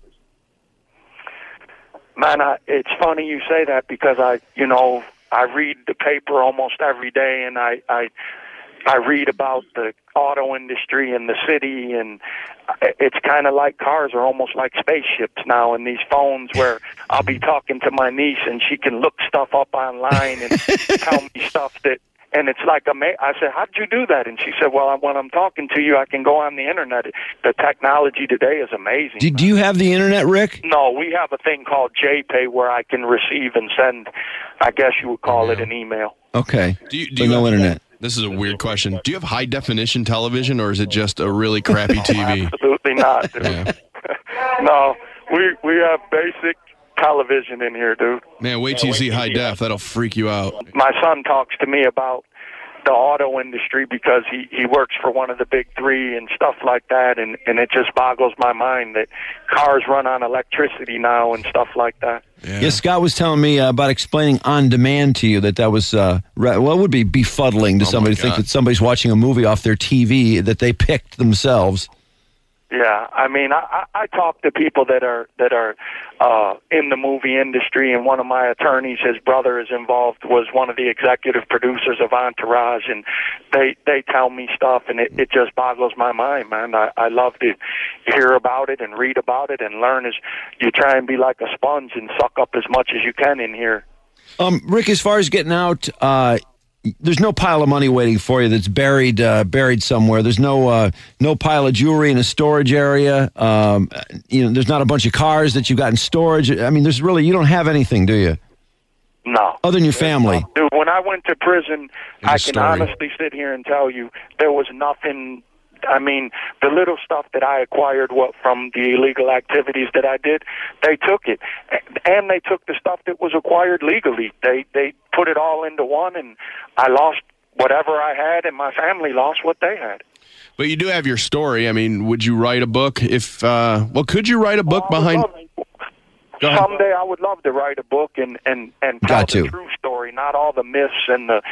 Man, it's funny you say that because I read the paper almost every day, and I read about the auto industry in the city, and it's kind of like cars are almost like spaceships now, and these phones where I'll be talking to my niece and she can look stuff up online and tell me stuff that. And it's like, I said, how'd you do that? And she said, well, when I'm talking to you, I can go on the internet. The technology today is amazing. Do you have the internet, Rick? No, we have a thing called JPay where I can receive and send, I guess you would call it an email. Okay. Do you no have, internet. This is a weird question. Do you have high-definition television, or is it just a really crappy TV? Absolutely not, dude. Yeah. No, we have basic television in here, dude. Man, wait till you see high def. That'll freak you out. My son talks to me about the auto industry because he works for one of the big 3 and stuff like that, and it just boggles my mind that cars run on electricity now and stuff like that. Yeah, Scott was telling me about explaining on demand to you that was, it would be befuddling to somebody to think that somebody's watching a movie off their TV that they picked themselves. Yeah, I mean, I talk to people that are in the movie industry, and one of my attorneys, his brother is involved, was one of the executive producers of Entourage, and they tell me stuff, and it just boggles my mind, man. I love to hear about it and read about it and learn as you try and be like a sponge and suck up as much as you can in here. Rick, as far as getting out, there's no pile of money waiting for you that's buried somewhere. There's no pile of jewelry in a storage area. There's not a bunch of cars that you've got in storage. I mean, you don't have anything, do you? No. Other than your family. Dude, when I went to prison, I can honestly sit here and tell you there was nothing. I mean, the little stuff that I acquired from the illegal activities that I did, they took it. And they took the stuff that was acquired legally. They put it all into one, and I lost whatever I had, and my family lost what they had. But you do have your story. I mean, would you write a book could you write a book behind... Someday I would love to write a book and tell the true story, not all the myths and the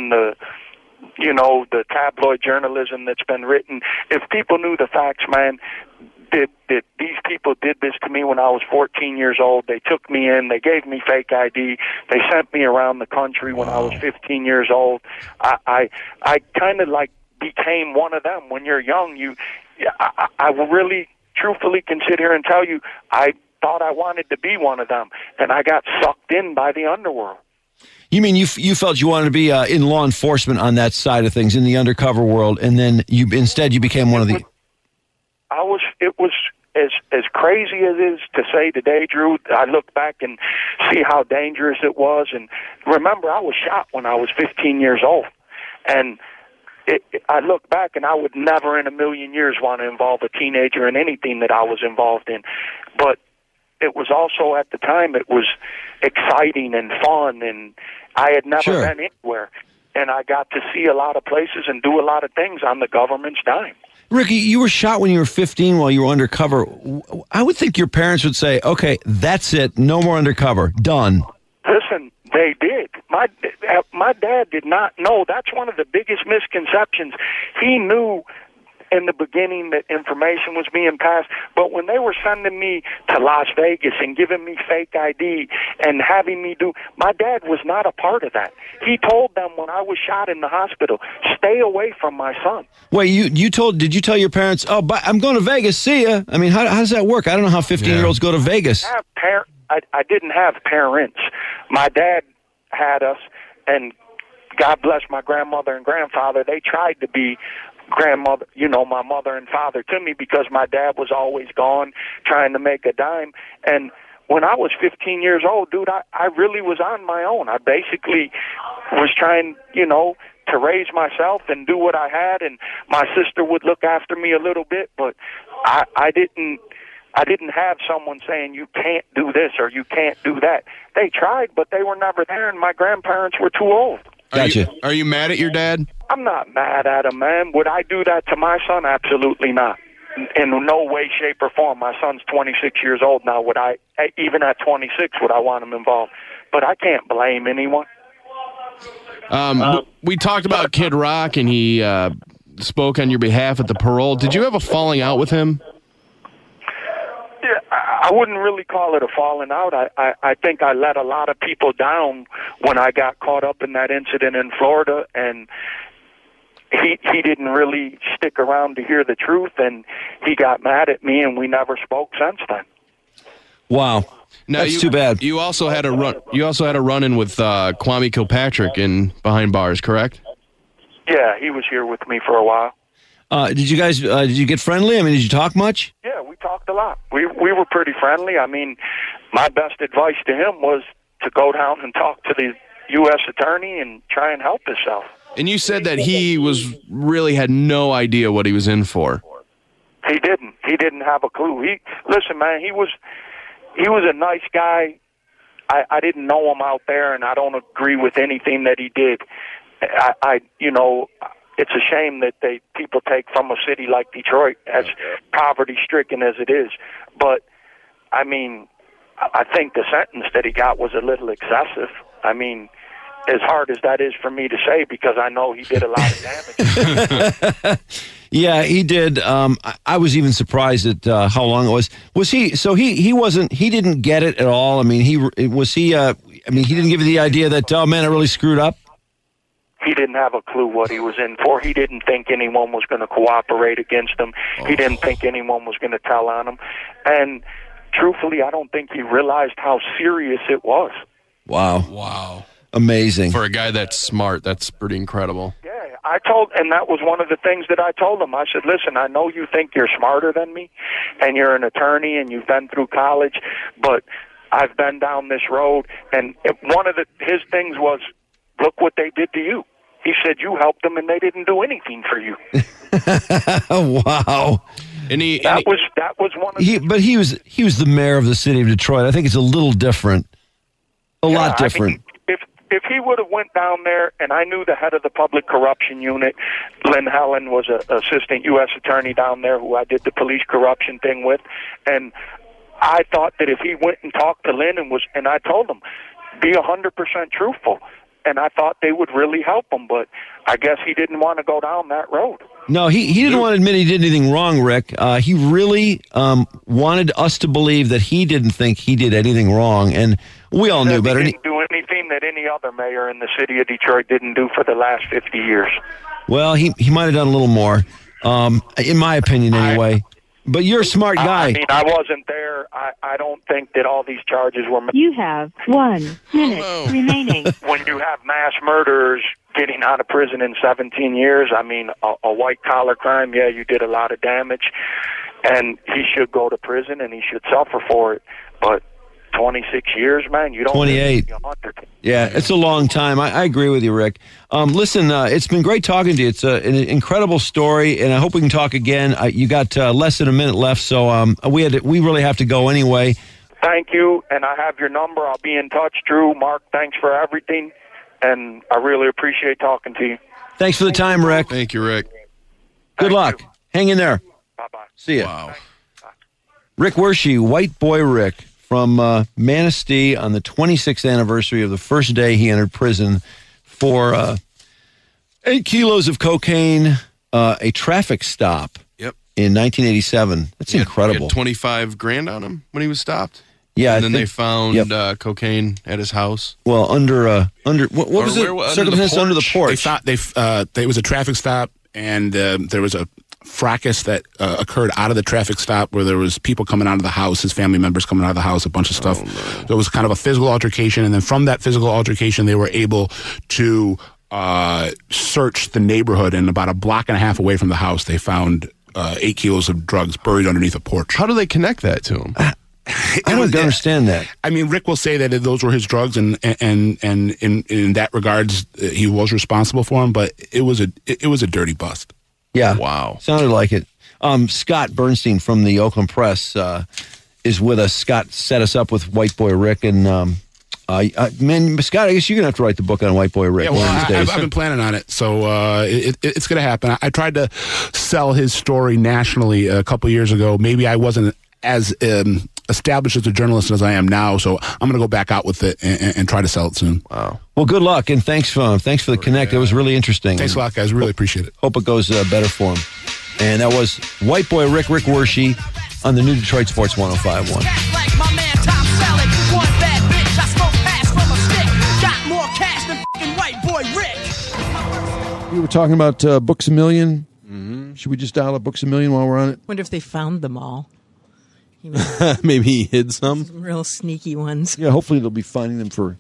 the tabloid journalism that's been written. If people knew the facts, man, that these people did this to me when I was 14 years old. They took me in. They gave me fake ID. They sent me around the country when I was 15 years old. I kind of like became one of them. When you're young, I really, truthfully can sit here and tell you, I thought I wanted to be one of them, and I got sucked in by the underworld. You mean you felt you wanted to be in law enforcement on that side of things, in the undercover world, and then you became one of the... It was as crazy as it is to say today, Drew. I look back and see how dangerous it was. And remember, I was shot when I was 15 years old. And I look back and I would never in a million years want to involve a teenager in anything that I was involved in. But it was also at the time, it was exciting and fun, and I had never Sure. been anywhere. And I got to see a lot of places and do a lot of things on the government's dime. Ricky, you were shot when you were 15 while you were undercover. I would think your parents would say, okay, that's it. No more undercover. Done. Listen, they did. My dad did not know. That's one of the biggest misconceptions. He knew in the beginning that information was being passed, but when they were sending me to Las Vegas and giving me fake ID and having me do, my dad was not a part of that. He told them when I was shot in the hospital, stay away from my son. Wait, did you tell your parents, oh, but I'm going to Vegas, see ya? I mean, how does that work? I don't know how 15-year-olds go to Vegas. I didn't have parents. My dad had us, and God bless my grandmother and grandfather. They tried to be grandmother, my mother and father to me because my dad was always gone trying to make a dime. And when I was 15 years old, dude, I really was on my own. I basically was trying, to raise myself and do what I had, and my sister would look after me a little bit, but I didn't have someone saying you can't do this or you can't do that. They tried, but they were never there, and my grandparents were too old. Gotcha. Are you mad at your dad? I'm not mad at him, man. Would I do that to my son? Absolutely not. In no way, shape, or form. My son's 26 years old now. Would I, even at 26, would I want him involved? But I can't blame anyone. We talked about Kid Rock, and he spoke on your behalf at the parole. Did you have a falling out with him? Yeah, I wouldn't really call it a falling out. I think I let a lot of people down when I got caught up in that incident in Florida, and he didn't really stick around to hear the truth, and he got mad at me, and we never spoke since then. Wow. That's too bad. You also had a run. You also had a run-in with Kwame Kilpatrick in behind bars, correct? Yeah, he was here with me for a while. Did you guys? Did you get friendly? I mean, did you talk much? Yeah, we talked a lot. We were pretty friendly. I mean, my best advice to him was to go down and talk to the U.S. attorney and try and help himself. And you said that he really had no idea what he was in for. He didn't. He didn't have a clue. Listen, man. He was a nice guy. I didn't know him out there, and I don't agree with anything that he did. It's a shame that people take from a city like Detroit, as poverty-stricken as it is. But, I mean, I think the sentence that he got was a little excessive. I mean, as hard as that is for me to say, because I know he did a lot of damage. Yeah, he did. I was even surprised at how long it was. Was he? So he wasn't. He didn't get it at all. I mean, he didn't give you the idea that, oh man, I really screwed up. He didn't have a clue what he was in for. He didn't think anyone was going to cooperate against him. He didn't think anyone was going to tell on him. And truthfully, I don't think he realized how serious it was. Wow. Amazing. For a guy that's smart, that's pretty incredible. Yeah, and that was one of the things that I told him. I said, listen, I know you think you're smarter than me, and you're an attorney, and you've been through college, but I've been down this road, and one of his things was, look what they did to you. He said you helped them, and they didn't do anything for you. Wow. That was one of. But he was the mayor of the city of Detroit. I think it's a little different, a lot different. I mean, if he would have went down there, and I knew the head of the public corruption unit, Lynn Helen, was an assistant U.S. attorney down there who I did the police corruption thing with, and I thought that if he went and talked to Lynn and I told him, be 100% truthful. And I thought they would really help him, but I guess he didn't want to go down that road. No, he didn't want to admit he did anything wrong, Rick. He really wanted us to believe that he didn't think he did anything wrong, and we all knew better. He didn't do anything that any other mayor in the city of Detroit didn't do for the last 50 years. Well, he might have done a little more, in my opinion anyway. But you're a smart guy. I mean, I wasn't there. I don't think that all these charges were... You have 1 minute remaining. When you have mass murderers getting out of prison in 17 years, I mean, a white-collar crime, yeah, you did a lot of damage, and he should go to prison, and he should suffer for it. But 26 years, man. You don't 28. live to be 100. Yeah, it's a long time. I agree with you, Rick. Listen, it's been great talking to you. It's an incredible story, and I hope we can talk again. You got less than a minute left, so we really have to go anyway. Thank you, and I have your number. I'll be in touch, Drew. Mark, thanks for everything, and I really appreciate talking to you. Thanks for the time, Rick. Thank you, Rick. Good luck. Hang in there. Bye-bye. See ya. Wow. Rick Wershey, White Boy Rick, from Manistee on the 26th anniversary of the first day he entered prison for 8 kilos of cocaine, a traffic stop. Yep. In 1987. That's incredible. He had $25,000 on him when he was stopped. Yeah, and then they found cocaine at his house. Well, under what was it? Circumstance under the porch. They thought it was a traffic stop, and there was a fracas that occurred out of the traffic stop where there was people coming out of the house, his family members coming out of the house, a bunch of stuff. So it was kind of a physical altercation, and then from that physical altercation, they were able to search the neighborhood, and about a block and a half away from the house, they found 8 kilos of drugs buried underneath a porch. How do they connect that to him? I don't understand that. I mean, Rick will say that those were his drugs, and in that regards, he was responsible for them. But it was a dirty bust. Yeah. Wow. Sounded like it. Scott Bernstein from the Oakland Press is with us. Scott set us up with White Boy Rick, and man, Scott, I guess you're gonna have to write the book on White Boy Rick. Yeah, well, I've been planning on it, so it's gonna happen. I tried to sell his story nationally a couple years ago. Maybe I wasn't as established as a journalist as I am now, so I'm going to go back out with it and try to sell it soon. Wow. Well, good luck, and thanks for the connect. It was really interesting. Thanks a lot, guys. Really appreciate it. Hope it goes better for him. And that was White Boy Rick Wershey on the new Detroit Sports 105.1. Like my man Tom Selleck, one bad bitch, I smoke pass from a stick. Got more cash than f***ing White Boy Rick. We were talking about Books A Million. Mm-hmm. Should we just dial up Books A Million while we're on it? Wonder if they found them all. Maybe he hid some real sneaky ones. Yeah, hopefully they'll be finding them for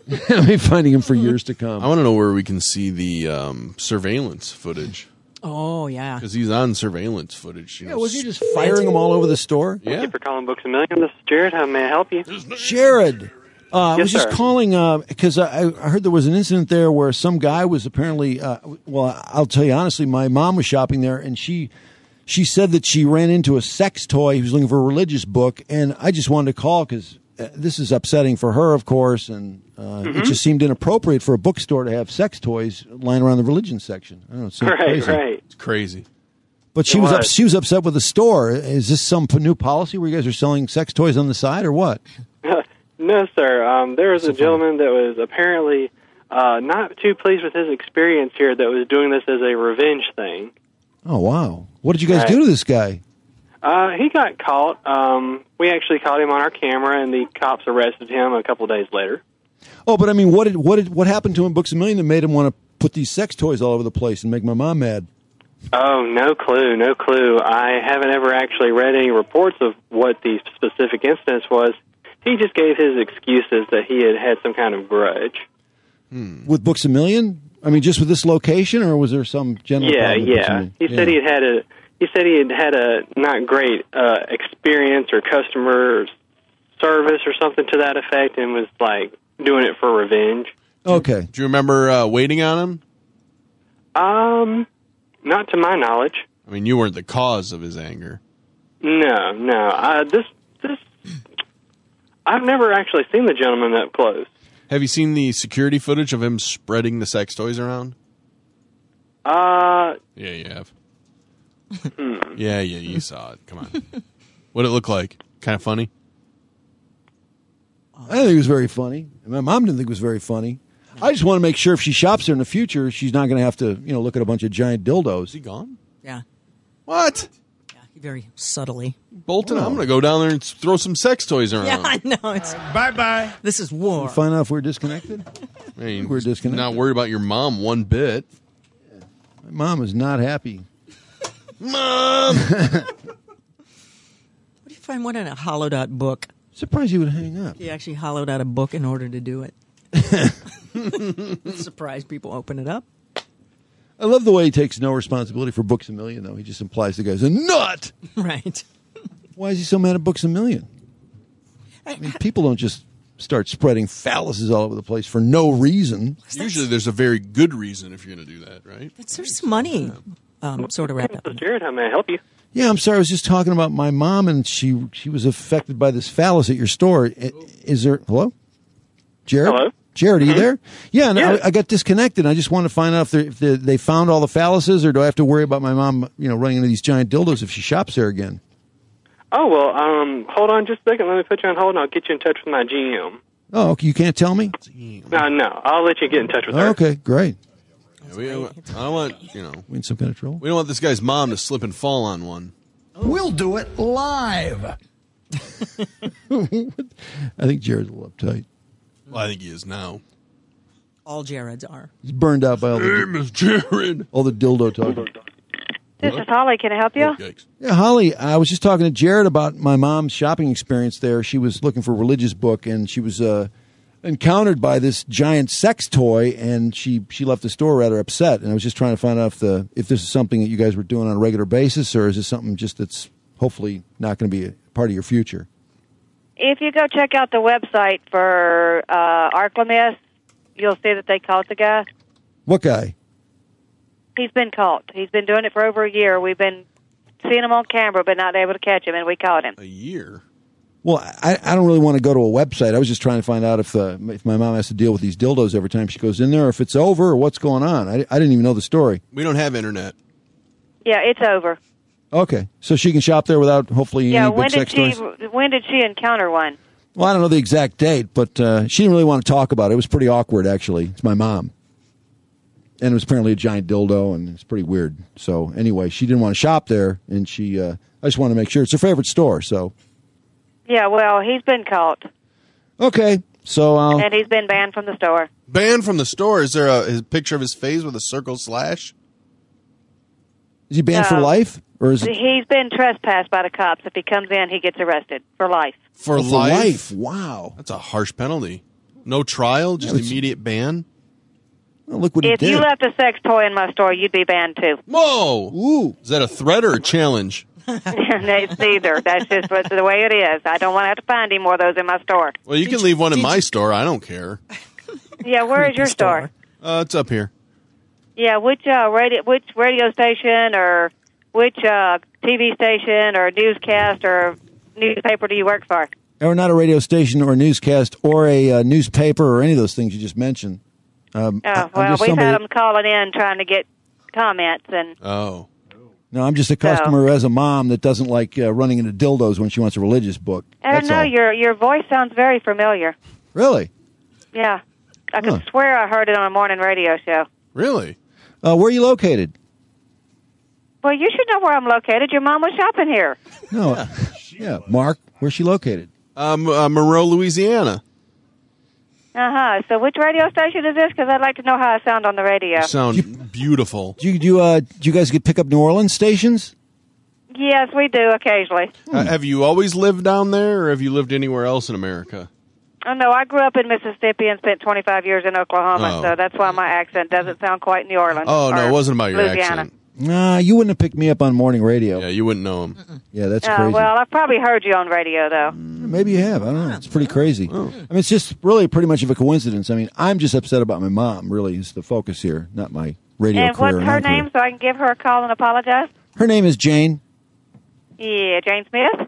years to come. I want to know where we can see the surveillance footage. Oh yeah, because he's on surveillance footage. Yeah, was he just firing them all over the store? Yeah. Thank you for calling Books A Million. This is Jared. How may I help you? Jared. I was just sir. calling because I heard there was an incident there where some guy was apparently. Well, I'll tell you honestly, my mom was shopping there, and she said that she ran into a sex toy. He was looking for a religious book, and I just wanted to call because this is upsetting for her, of course, and it just seemed inappropriate for a bookstore to have sex toys lying around the religion section. I don't know, it seemed crazy. Right. It's crazy. But she was upset with the store. Is this some new policy where you guys are selling sex toys on the side, or what? No, sir. There was a gentleman that was apparently not too pleased with his experience here that was doing this as a revenge thing. Oh, wow. What did you guys do to this guy? He got caught. We actually caught him on our camera, and the cops arrested him a couple days later. Oh, but I mean, what happened to him, Books A Million, that made him want to put these sex toys all over the place and make my mom mad? Oh, no clue, no clue. I haven't ever actually read any reports of what the specific instance was. He just gave his excuses that he had some kind of grudge. With Books A Million? I mean, just with this location, or was there some general problem with Books A Million? He said he had a not great experience or customer service or something to that effect, and was like doing it for revenge. Okay. Do you remember waiting on him? Not to my knowledge. I mean, you weren't the cause of his anger. No. This I've never actually seen the gentleman up close. Have you seen the security footage of him spreading the sex toys around? Yeah, you have. Yeah, you saw it. Come on. What'd it look like? Kind of funny? I think it was very funny. My mom didn't think it was very funny. I just want to make sure if she shops there in the future, she's not going to have to, look at a bunch of giant dildos. Is he gone? Yeah. What? Yeah, very subtly. Bolton, I'm going to go down there and throw some sex toys around. Yeah, I know. It's bye-bye. This is war. You find out if we're disconnected? I mean, we're disconnected. Not worried about your mom one bit. My mom is not happy. Mom! What if you find one in a hollowed out book? Surprised you would hang up. He actually hollowed out a book in order to do it. Surprised people open it up. I love the way he takes no responsibility for Books A Million, though. He just implies the guy's a nut. Right. Why is he so mad at Books A Million? I mean, people don't just start spreading phalluses all over the place for no reason. Usually there's a very good reason if you're going to do that, right? There's some money sort of wrapped up in it. Jared, how may I help you? Yeah, I'm sorry. I was just talking about my mom, and she was affected by this phallus at your store. Is there... Hello? Jared? Hello? Jared, are you there? Yeah, and Yeah. I got disconnected. I just want to find out if they found all the phalluses, or do I have to worry about my mom, running into these giant dildos if she shops there again? Oh, well, hold on just a second. Let me put you on hold, and I'll get you in touch with my GM. Oh, okay, you can't tell me? No, I'll let you get in touch with her. Okay, great. I don't want, We in some kind of trouble? we don't want this guy's mom to slip and fall on one. We'll do it live. I think Jared's a little uptight. Well, I think he is now. All Jareds are. He's burned out by all Name is Jared. all the dildo talk. This is Holly. Can I help you? Yeah, Holly, I was just talking to Jared about my mom's shopping experience there. She was looking for a religious book, and she was encountered by this giant sex toy, and she left the store rather upset. And I was just trying to find out if this is something that you guys were doing on a regular basis, or is this something just that's hopefully not going to be a part of your future? If you go check out the website for Arklamis, you'll see that they caught the guy. What guy? He's been caught. He's been doing it for over a year. We've been seeing him on camera, but not able to catch him, and we caught him. A year? Well, I don't really want to go to a website. I was just trying to find out if my mom has to deal with these dildos every time she goes in there, or if it's over, or what's going on. I didn't even know the story. We don't have internet. Yeah, it's over. Okay, so she can shop there without hopefully any big sex toys? When did she encounter one? Well, I don't know the exact date, but she didn't really want to talk about it. It was pretty awkward, actually. It's my mom. And it was apparently a giant dildo, and it's pretty weird. So anyway, she didn't want to shop there, and I just wanted to make sure. It's her favorite store, so. Yeah, well, he's been caught, Okay, so. and he's been banned from the store. Banned from the store. Is there a picture of his face with a circle slash? Is he banned for life? Or is it He's been trespassed by the cops. If he comes in, he gets arrested for life. For for life? Wow. That's a harsh penalty. No trial, just immediate ban? Well, look what he If did. you left a sex toy in my store, you'd be banned too. Whoa! Ooh. Is that a threat or a challenge? It's neither. That's just the way it is. I don't want to have to find any more of those in my store. Well, you can leave one in my store. I don't care. Yeah, where is your store? It's up here. Yeah, which radio station or which TV station or newscast or newspaper do you work for? Or not a radio station or a newscast or a newspaper or any of those things you just mentioned. Well, we've had them calling in trying to get comments, and Oh. No, I'm just a customer who has a mom that doesn't like running into dildos when she wants a religious book. I don't That's know. all. Your voice sounds very familiar. Really? Yeah, I could swear I heard it on a morning radio show. Really? Where are you located? Well, you should know where I'm located. Your mom was shopping here. No. Yeah, Mark, where's she located? Monroe, Louisiana. So which radio station is this? Because I'd like to know how I sound on the radio. You sound beautiful. Do you guys pick up New Orleans stations? Yes, we do occasionally. Have you always lived down there, or have you lived anywhere else in America? Oh, no, I grew up in Mississippi and spent 25 years in Oklahoma, Oh. so that's why my accent doesn't sound quite New Orleans. Oh, no, or it wasn't about your Louisiana. accent. Nah, you wouldn't have picked me up on morning radio. Yeah, you wouldn't know him. Yeah, that's crazy. Well, I've probably heard you on radio, though. Maybe you have. I don't know. It's pretty crazy. I mean, it's just really pretty much of a coincidence. I mean, I'm just upset about my mom, really, is the focus here, not my radio And career. what's or her non-career. name so I can give her a call and apologize? Her name is Jane. Yeah, Jane Smith?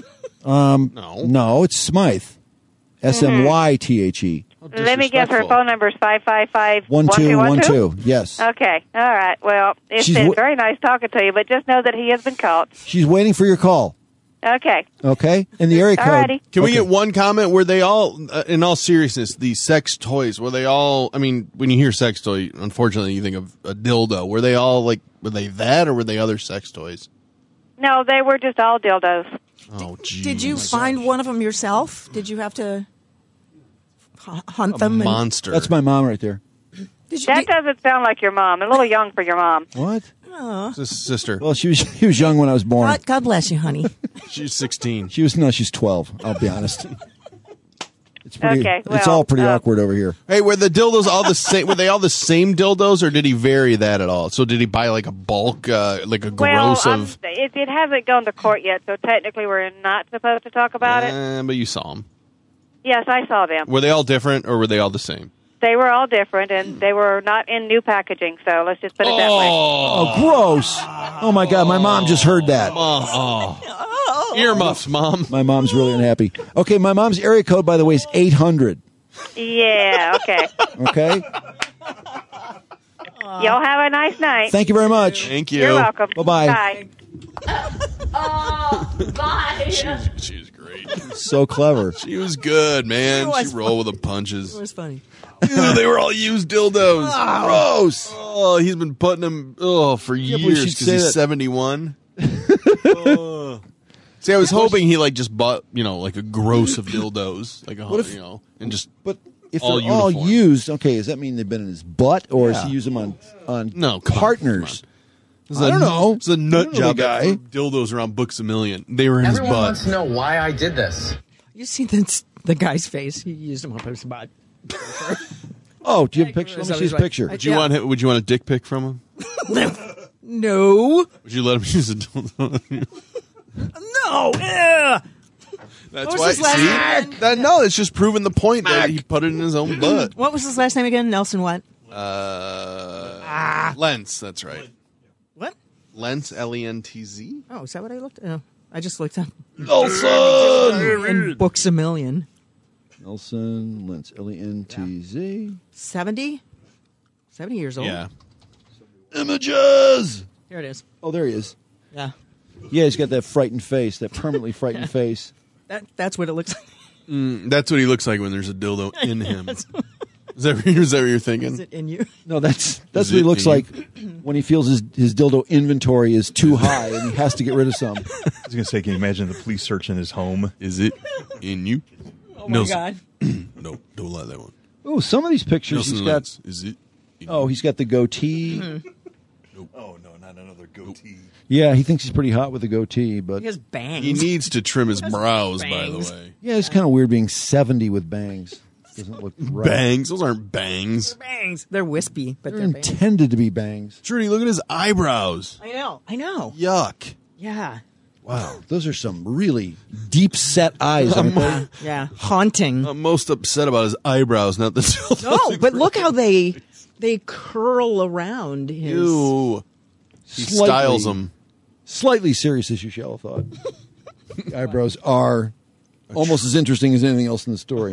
No, it's Smythe. S-M-Y-T-H-E. Let me guess, her phone number is 555-1212? 1212, yes. Okay, all right. Well, it's She's been wa- very nice talking to you, but just know that he has been caught. She's waiting for your call, Okay. okay? And the area code. Alrighty. Can we get one comment? Were they all, in all seriousness, the sex toys, were they all, I mean, when you hear sex toy, unfortunately, you think of a dildo. Were they all, were they that, or were they other sex toys? No, they were just all dildos. Oh, geez. Did you find one of them yourself? Did you have to hunt them? Monster. That's my mom right there. That doesn't sound like your mom. A little young for your mom. What? Oh. It's his sister. Well, she was young when I was born. God bless you, honey. She's 16. She's 12, I'll be honest. It's pretty, Okay, it's well, all pretty awkward over here. Hey, were the dildos all the same? Were they all the same dildos, or did he vary that at all? So did he buy like a bulk, like a gross it hasn't gone to court yet, so technically we're not supposed to talk about it. But you saw him. Yes, I saw them. Were they all different, or were they all the same? They were all different, and they were not in new packaging, so let's just put it that way. Oh, gross. Oh, my God. My mom just heard that. Earmuffs, Mom. My mom's really unhappy. Okay, my mom's area code, by the way, is 800. Yeah, okay. Okay? Y'all have a nice night. Thank you very much. Thank you. You're welcome. Bye-bye. Bye. She's great. So clever. She was good, man. It was She rolled with the punches. It was funny. Ew, they were all used dildos. Gross. Oh, he's been putting them for believe years she'd because say he's that. 71. See, I was hoping he just bought like a gross of dildos, like and just If all they're all uniform. used, okay, does that mean they've been in his butt, or does he use them on No, come on, partners? This is I don't know. It's a nut I don't know job the guy. that threw dildos around Books a Million. They were in Everyone his butt. wants to know why I did this. You see the guy's face? He used him up his butt. Oh, do you have a picture? Let me see his picture. Would you want a dick pic from him? No. Would you let him use a dildo? No. Yeah. That's What was why. his last name? No, it's just proving the point that he put it in his own butt. What was his last name again? Nelson what? Lentz. That's right. What? Lentz, Lentz. Oh, is that what I looked at? I just looked up. Nelson! In Books a Million. Nelson Lentz, Lentz. 70? 70 years old. Yeah. Images! Here it is. Oh, there he is. Yeah. Yeah, he's got that frightened face, that permanently frightened face. That's what it looks like. That's what he looks like when there's a dildo in him. Is that what you're thinking? Is it in you? No, that's what he looks like when he feels his dildo inventory is too high and he has to get rid of some. I was going to say, can you imagine the police searching his home? Is it in you? Oh, my God. No, don't lie that one. Oh, some of these pictures Nelson he's got. Lentz. Is it? He's got the goatee. Nope. Oh, no, not another goatee. Yeah, he thinks he's pretty hot with the goatee, but He has bangs. He needs to trim his brows, by the way. yeah, it's kind of weird being 70 with bangs. Doesn't look right. Bangs? Those aren't bangs. Bangs. They're wispy, but They're they're bangs. intended to be bangs. Trudy, look at his eyebrows. I know. Yuck. Yeah. Wow, those are some really deep set eyes. Aren't they? Yeah. Haunting. I'm most upset about his eyebrows, not the dildos. No, but look how they curl around his. Ew. He Slightly. styles them. Slightly serious issue, Shell thought. The eyebrows are almost as interesting as anything else in the story.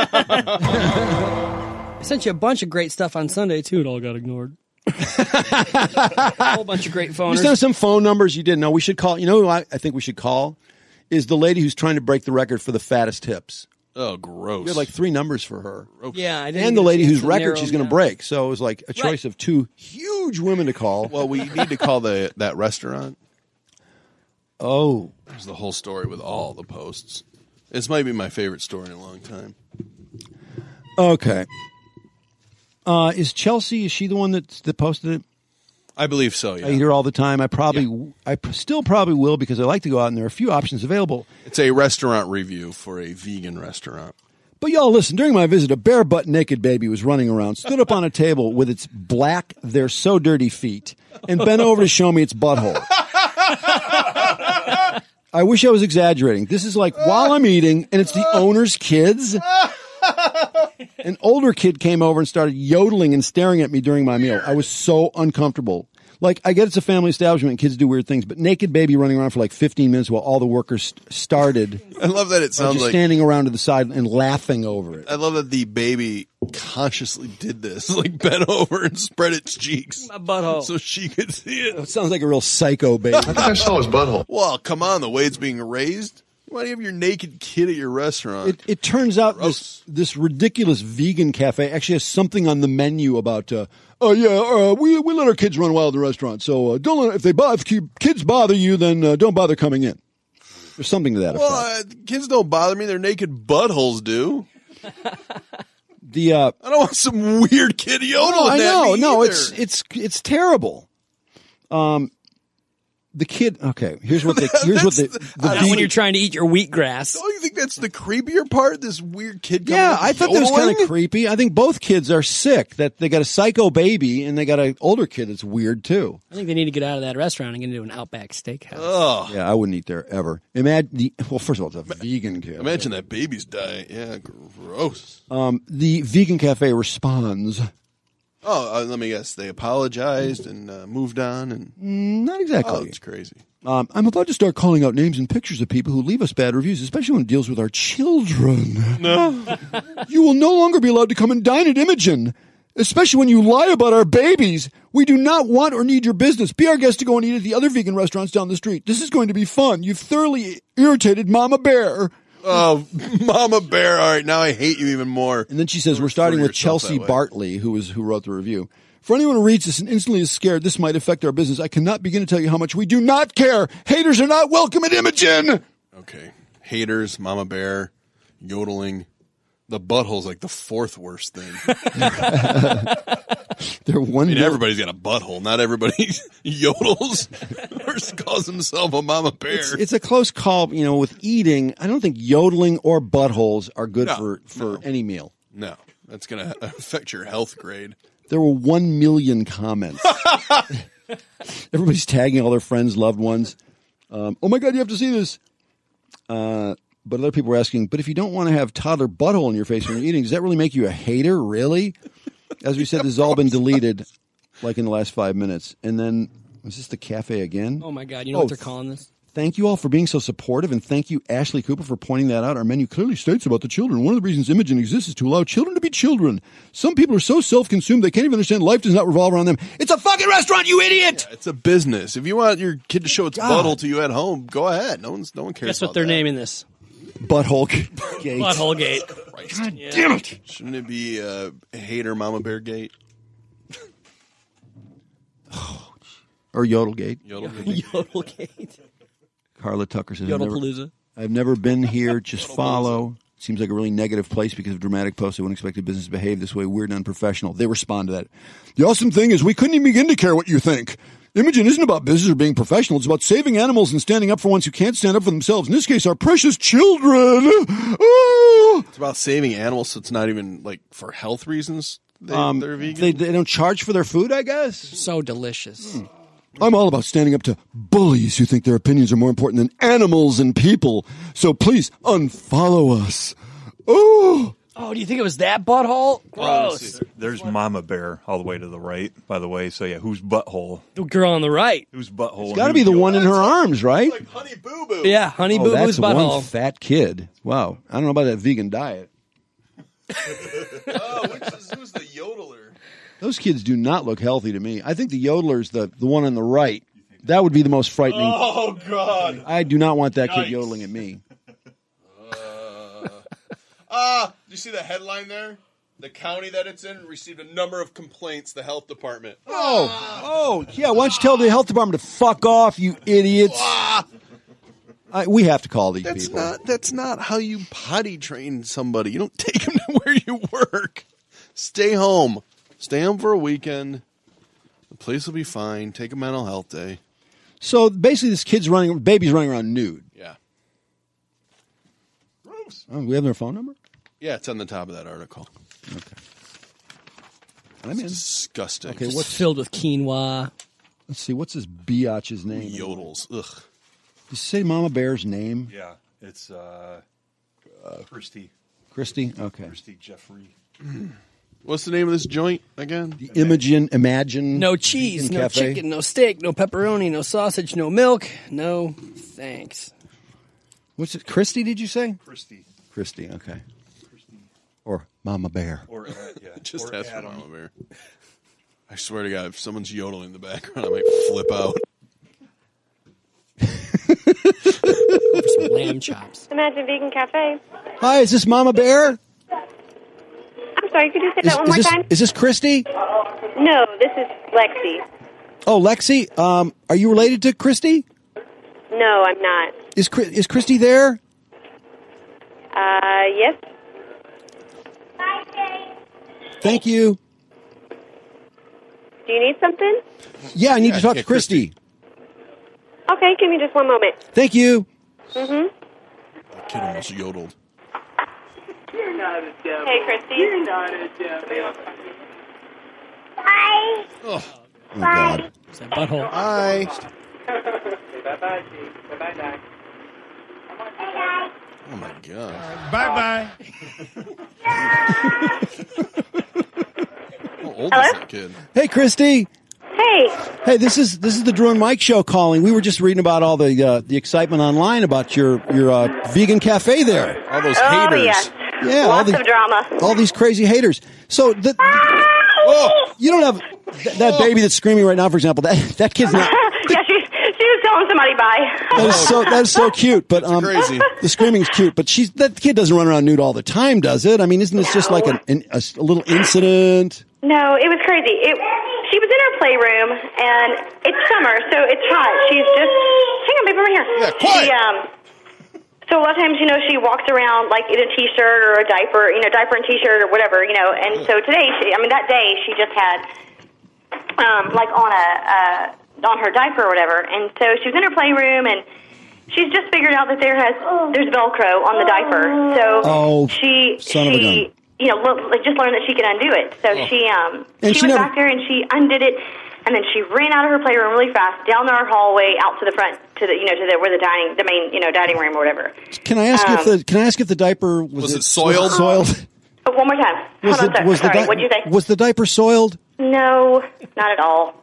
I sent you a bunch of great stuff on Sunday, too. It all got ignored. A whole bunch of great We phoners. sent some phone numbers you didn't know. We should call. You know who I think we should call? Is the lady who's trying to break the record for the fattest hips. Oh, gross. We had like 3 numbers for her. Yeah, I didn't And get the a lady chance whose to record narrow she's them going to down. break. So it was like a choice of 2 huge women to call. Well, we need to call that restaurant. Oh. There's the whole story with all the posts. This might be my favorite story in a long time. Okay. Is Chelsea, is she the one that posted it? I believe so, yeah. I eat her all the time. I still probably will because I like to go out and there are a few options available. It's a restaurant review for a vegan restaurant. But y'all listen, during my visit, a bare butt naked baby was running around, stood up on a table with its black, they're so dirty feet, and bent over to show me its butthole. I wish I was exaggerating. This is like while I'm eating, and it's the owner's kids. An older kid came over and started yodeling and staring at me during my meal. I was so uncomfortable. Like, I get it's a family establishment and kids do weird things, but naked baby running around for like 15 minutes while all the workers started. I love that it sounds just like standing around to the side and laughing over it. I love that the baby consciously did this, like bent over and spread its cheeks. My butthole. So she could see it. It sounds like a real psycho baby. I think I saw his butthole. Well, come on, the way it's being raised. Why do you have your naked kid at your restaurant? It turns out this ridiculous vegan cafe actually has something on the menu about, we let our kids run wild in the restaurant, so if kids bother you, then don't bother coming in. There's something to that effect. Well, kids don't bother me. Their naked buttholes do. I don't want some weird kid yodeling at me No, either. it's terrible. The kid. Okay, here's what when you're trying to eat your wheatgrass. Don't you think that's the creepier part? This weird kid. Yeah, I thought that was kind of creepy. I think both kids are sick. That they got a psycho baby and they got an older kid that's weird too. I think they need to get out of that restaurant and get into an Outback Steakhouse. Oh, yeah, I wouldn't eat there ever. Well, first of all, it's a vegan cafe. Imagine that baby's diet. Yeah, gross. The vegan cafe responds. Oh, let me guess. They apologized and moved on, and not exactly. Oh, it's crazy. I'm about to start calling out names and pictures of people who leave us bad reviews, especially when it deals with our children. No. You will no longer be allowed to come and dine at Imogen, especially when you lie about our babies. We do not want or need your business. Be our guest to go and eat at the other vegan restaurants down the street. This is going to be fun. You've thoroughly irritated Mama Bear. Oh, Mama Bear. All right, now I hate you even more. And then she says, we're starting with Chelsea Bartley, who wrote the review. For anyone who reads this and instantly is scared this might affect our business, I cannot begin to tell you how much we do not care. Haters are not welcome at Imogen. Okay. Haters, Mama Bear, yodeling. The butthole's like the fourth worst thing. Everybody's got a butthole. Not everybody yodels or calls himself a Mama Bear. It's a close call, with eating. I don't think yodeling or buttholes are good for any meal. No, that's going to affect your health grade. There were 1 million comments. Everybody's tagging all their friends, loved ones. Oh my God, you have to see this. But other people were asking, but if you don't want to have toddler butthole in your face when you're eating, does that really make you a hater? Really? As we said, this has all been deleted like in the last 5 minutes. And then, was this the cafe again? Oh, my God. You know what they're calling this? Thank you all for being so supportive, and thank you, Ashley Cooper, for pointing that out. Our menu clearly states about the children. One of the reasons Imogen exists is to allow children to be children. Some people are so self-consumed they can't even understand life does not revolve around them. It's a fucking restaurant, you idiot! Yeah, it's a business. If you want your kid to show its butthole to you at home, go ahead. No one cares. Guess what they're naming this? Butthole Gate. Butthole Gate. God damn it! Shouldn't it be Hater Mama Bear Gate? Or Yodel Gate. Yodel Gate. Carla Tucker says, Yodelpalooza. I've never been here. Just follow. Seems like a really negative place because of dramatic posts. I wouldn't expect the business to behave this way. Weird and unprofessional. They respond to that. The awesome thing is we couldn't even begin to care what you think. Imogen isn't about business or being professional. It's about saving animals and standing up for ones who can't stand up for themselves. In this case, our precious children. Oh! It's about saving animals, so it's not even like for health reasons. They're vegan. They don't charge for their food, I guess. So delicious. I'm all about standing up to bullies who think their opinions are more important than animals and people. So please unfollow us. Oh, do you think it was that butthole? Gross. There's Mama Bear all the way to the right, by the way. So, yeah, who's butthole? The girl on the right. Who's butthole? It's got to be the one in her arms, right? It's like Honey Boo Boo. Yeah, Honey Boo Boo's that's butthole. One fat kid. Wow. I don't know about that vegan diet. Who's the yodeler? Those kids do not look healthy to me. I think the yodeler's the one on the right. That would be the most frightening. Oh, God. I do not want that kid yodeling at me. Do you see the headline there? The county that it's in received a number of complaints, the health department. Oh, yeah. Why don't you tell the health department to fuck off, you idiots? We have to call these people. That's not how you potty train somebody. You don't take them to where you work. Stay home. Stay home for a weekend. The place will be fine. Take a mental health day. So basically, this baby's running around nude. Yeah. Gross. Oh, we have their phone number? Yeah, it's on the top of that article. Okay. I'm in. Disgusting. Okay, what's filled with quinoa? Let's see. What's this biatch's name? Yodels. Ugh. Did you say Mama Bear's name? Yeah, it's Christy. Christy? Okay. Christy Jeffrey. What's the name of this joint again? The Imagine. No cheese, no Cafe. chicken, no steak, no pepperoni, no sausage, no milk. No thanks. What's it? Christy, did you say? Christy, okay. Or Mama Bear. Or Just or ask for Adam. Mama Bear. I swear to God, if someone's yodeling in the background, I might flip out. Go for some lamb chops. Imagine Vegan Cafe. Hi, is this Mama Bear? I'm sorry, could you say that one more time? Is this Christy? No, this is Lexi. Oh, Lexi. Are you related to Christy? No, I'm not. Is Christy there? Yes. Thank you. Do you need something? Yeah, I need to talk to Christy. Okay, give me just one moment. Thank you. Mm-hmm. That kid almost yodeled. You're not a devil. Hey, Christy. You're not a devil. Bye. Oh, God. Is that butthole? Hi. Bye-bye, Bye-bye, Doc. Oh my God. Bye-bye. How old Hello? is that kid? Hey, Christy. Hey. Hey, this is the Drew and Mike show calling. We were just reading about all the excitement online about your vegan cafe there. All those Oh, haters. yes. Yeah, Lots of drama. all these crazy haters. So you don't have that baby that's screaming right now. For example, that kid's not. Yeah, she was telling somebody bye. That is so cute. But crazy. The screaming's cute. But that kid doesn't run around nude all the time, does it? I mean, isn't this just like a little incident? No, it was crazy. She was in her playroom, and it's summer, so it's hot. She's just... Hang on, baby, over here. Yeah, quiet. So a lot of times, she walks around like in a T-shirt or a diaper, diaper and T-shirt or whatever, And so today, that day, she just had, like on her diaper or whatever. And so she was in her playroom, and she's just figured out that there's Velcro on the diaper. So she just learned that she could undo it. So she went back there and she undid it. And then she ran out of her playroom really fast, down our hallway, out to the front, to the where the main dining room or whatever. Can I ask if the diaper was it soiled? Soiled. Oh, one more time. Sorry, what'd you say? Was the diaper soiled? No, not at all.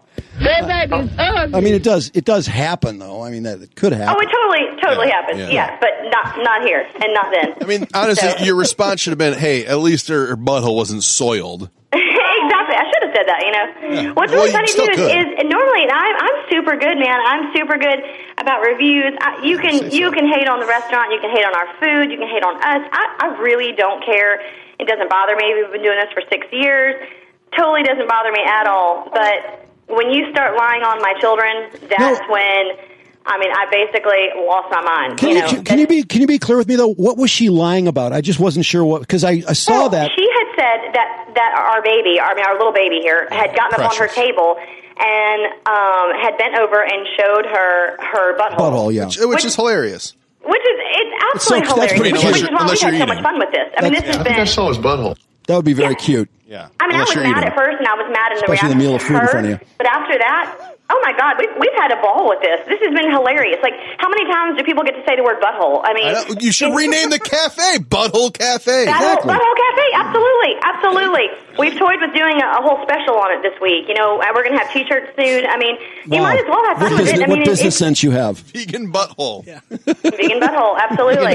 I mean, it does happen though. I mean, that it could happen. Oh, it totally happens. Yeah, but not here and not then. I mean, honestly, your response should have been, "Hey, at least her butthole wasn't soiled." Exactly. I should have said that, Yeah. What's really funny, too, is normally, and I'm super good, man. I'm super good about reviews. You can hate on the restaurant. You can hate on our food. You can hate on us. I really don't care. It doesn't bother me. We've been doing this for 6 years. Totally doesn't bother me at all. But when you start lying on my children, that's when... I basically lost my mind. Can you be clear with me though? What was she lying about? I just wasn't sure what, because I saw that she had said that our baby, our little baby here, had gotten up on her table and had bent over and showed her butthole. Yeah, which is hilarious. It's absolutely hilarious. Which is why we've had so much fun with this. I mean, this has been. I saw his butthole. That would be very cute. Yeah. I mean, I was mad at first, and I was mad in the Especially reaction the meal of food in to front of her. you. But after that, oh my God, we've had a ball with this. This has been hilarious. Like, how many times do people get to say the word butthole? I mean, you should rename the cafe Butthole Cafe. Butthole Cafe, absolutely. We've toyed with doing a whole special on it this week. We're going to have T-shirts soon. I mean, you might as well have fun with it. What business sense you have? Vegan butthole. Yeah. Vegan butthole, absolutely.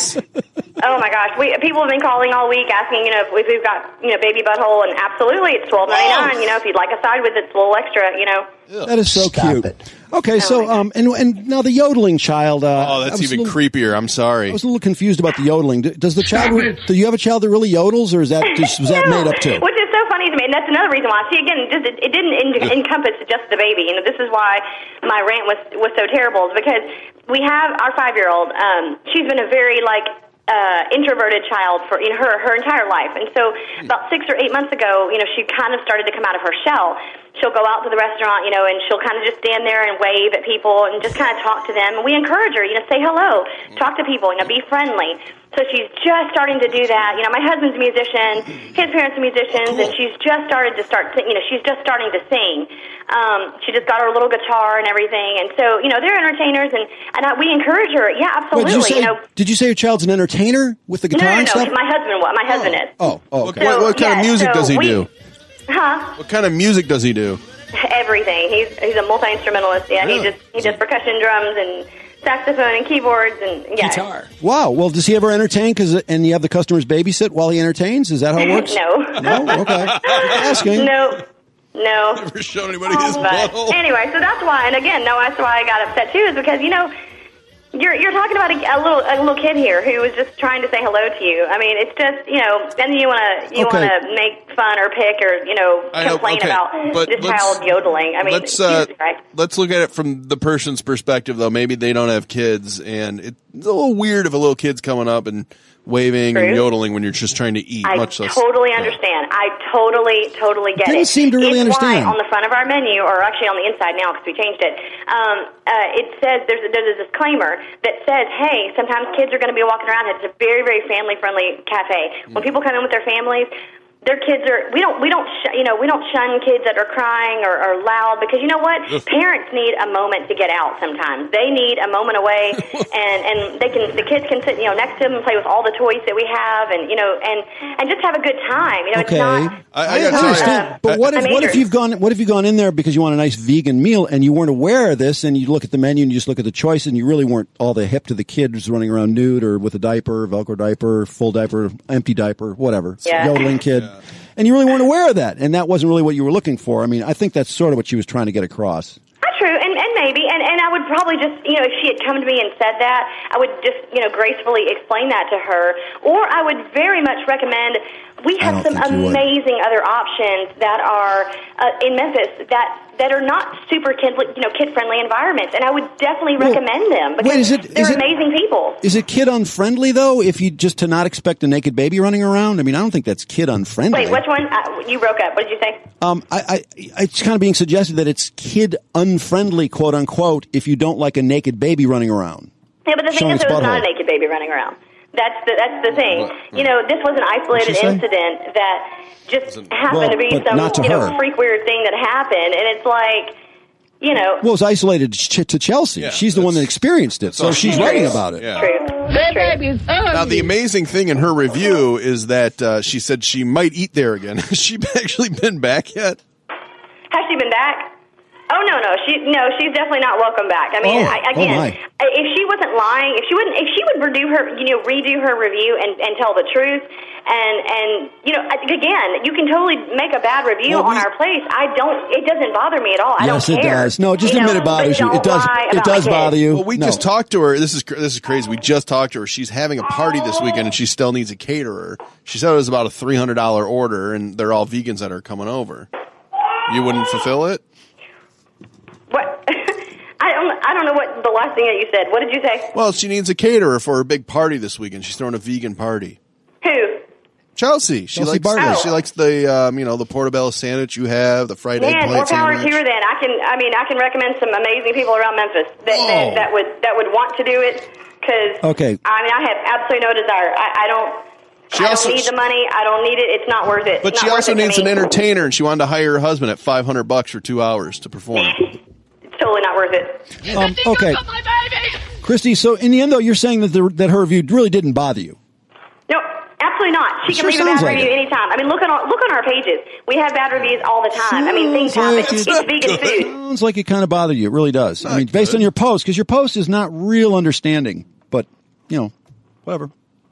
Oh my gosh, people have been calling all week asking, if we've got baby butthole, and absolutely, it's $12.99. If you'd like a side with it, it's a little extra. That is so cute. Okay, so and now the yodeling child. That's even creepier. I'm sorry. I was a little confused about the yodeling. Does the child? Do you have a child that really yodels, or was that made up too? Which is so funny to me, and that's another reason why. See, again, it didn't encompass just the baby. This is why my rant was so terrible, is because we have our 5-year-old. She's been a very introverted child for her entire life, and so about 6 or 8 months ago, she kind of started to come out of her shell. She'll go out to the restaurant, and she'll kind of just stand there and wave at people and just kind of talk to them. And we encourage her, say hello, talk to people, be friendly. So she's just starting to do that. My husband's a musician, his parents are musicians, and she's just starting to sing. She just got her little guitar and everything, and so they're entertainers, and we encourage her. Yeah, absolutely. Did you say your child's an entertainer with the guitar and stuff? My husband is. Oh, okay. So, what kind of music does he do? Huh? What kind of music does he do? Everything. He's a multi-instrumentalist. Yeah, really? he does percussion, drums, and saxophone, and keyboards, and guitar. Wow. Well, does he ever entertain? And you have the customers babysit while he entertains? Is that how it works? No. Okay. Asking. No. Never shown anybody his butthole. Anyway, so that's why. And again, that's why I got upset too, is because you're talking about a little kid here who was just trying to say hello to you. I mean, it's just then you want to make fun or pick or complain about this child yodeling. I mean, let's look at it from the person's perspective, though. Maybe they don't have kids, and it's a little weird if a little kid's coming up and waving True. and yodeling when you're just trying to eat. I much less. totally understand. I totally get it. Didn't seem to really it's understand. Why on the front of our menu, or actually on the inside now because we changed it, it says there's a disclaimer that says, hey, sometimes kids are going to be walking around. It's a very, very family-friendly cafe. When people come in with their families, their kids are. We don't shun kids that are crying or loud, because you know what? Parents need a moment to get out. Sometimes they need a moment away, and the kids can sit next to them and play with all the toys that we have, and just have a good time. It's not. I understand. But what if you've gone in there because you want a nice vegan meal and you weren't aware of this, and you look at the menu and you just look at the choice and you really weren't all the hip to the kids running around nude or with a diaper, Velcro diaper, full diaper, empty diaper, whatever, yodeling kid. Yeah. And you really weren't aware of that, and that wasn't really what you were looking for. I mean, I think that's sort of what she was trying to get across. That's true, and maybe, and I would probably just, if she had come to me and said that, I would just, gracefully explain that to her. Or I would very much recommend, we have some amazing other options that are in Memphis that are not super kid-friendly environments, and I would definitely recommend them because they're amazing people. Is it kid-unfriendly, though, if you just to not expect a naked baby running around? I mean, I don't think that's kid-unfriendly. Wait, which one? You broke up. What did you say? It's kind of being suggested that it's kid-unfriendly, quote-unquote, if you don't like a naked baby running around. Yeah, but the thing is, there was not a naked baby running around. That's the thing. This was an isolated incident that just happened to be some freak weird thing that happened, and it's like, Well, it's isolated to Chelsea. Yeah, she's the one that experienced it, so she's writing about it. Yeah. True. Now, the amazing thing in her review is that she said she might eat there again. Has she actually been back yet? Has she been back? Oh no, she's definitely not welcome back. I mean, if she wasn't lying, if she would redo her review and tell the truth, and again, you can totally make a bad review on our place. It doesn't bother me at all. I don't care. Yes, it does. No, just admit it bothers you. It does bother you. Well, we just talked to her. This is crazy. We just talked to her. She's having a party this weekend, and she still needs a caterer. She said it was about a $300 order, and they're all vegans that are coming over. You wouldn't fulfill it? What? I don't know what the last thing that you said. What did you say? Well, she needs a caterer for her big party this weekend. She's throwing a vegan party. Who? Chelsea. She likes the the portobello sandwich you have, the fried eggplant more power sandwich. to her. Then I can recommend some amazing people around Memphis that would want to do it. Because I have absolutely no desire. I don't need the money. I don't need it. It's not worth it. But she also needs an entertainer, and she wanted to hire her husband at $500 for 2 hours to perform. It's totally not worth it. Okay, Christy. So in the end, though, you're saying that her review really didn't bother you. No, absolutely not. She can leave a bad review anytime. I mean, look on our pages. We have bad reviews all the time. I mean, things happen. It's vegan food. Sounds like it kind of bothered you. It really does. I mean, based on your post, because your post is not real understanding. But whatever.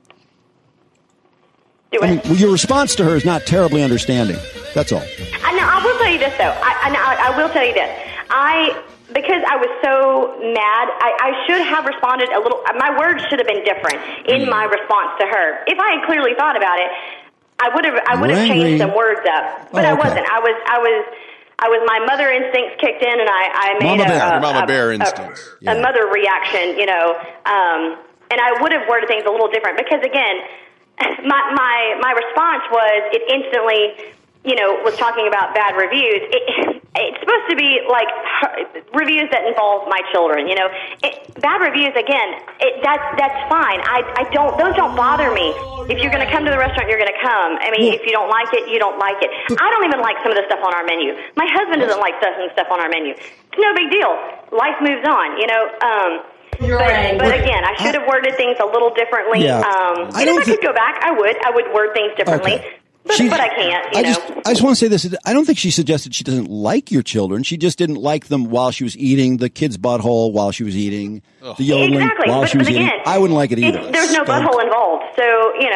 Your response to her is not terribly understanding. That's all. I will tell you this, though. I will tell you this. Because I was so mad, I should have responded a little. My words should have been different in my response to her. If I had clearly thought about it, I would have changed some words up. But I wasn't. I was my mother instincts kicked in, and I made Mama Bear instincts. A mother reaction, and I would have worded things a little different because again. My response was it instantly, was talking about bad reviews. It's supposed to be like reviews that involve my children. Bad reviews again. That's fine. Those don't bother me. If you're going to come to the restaurant, you're going to come. I mean, if you don't like it, you don't like it. I don't even like some of the stuff on our menu. My husband doesn't like some stuff on our menu. It's no big deal. Life moves on. But again, I should have worded things a little differently. Yeah. If I could go back, I would word things differently. Okay. But I can't. I just want to say this. I don't think she suggested she doesn't like your children. She just didn't like them while she was eating the kid's butthole while she was eating the yodeling while she was eating. I wouldn't like it either. There's no butthole involved, so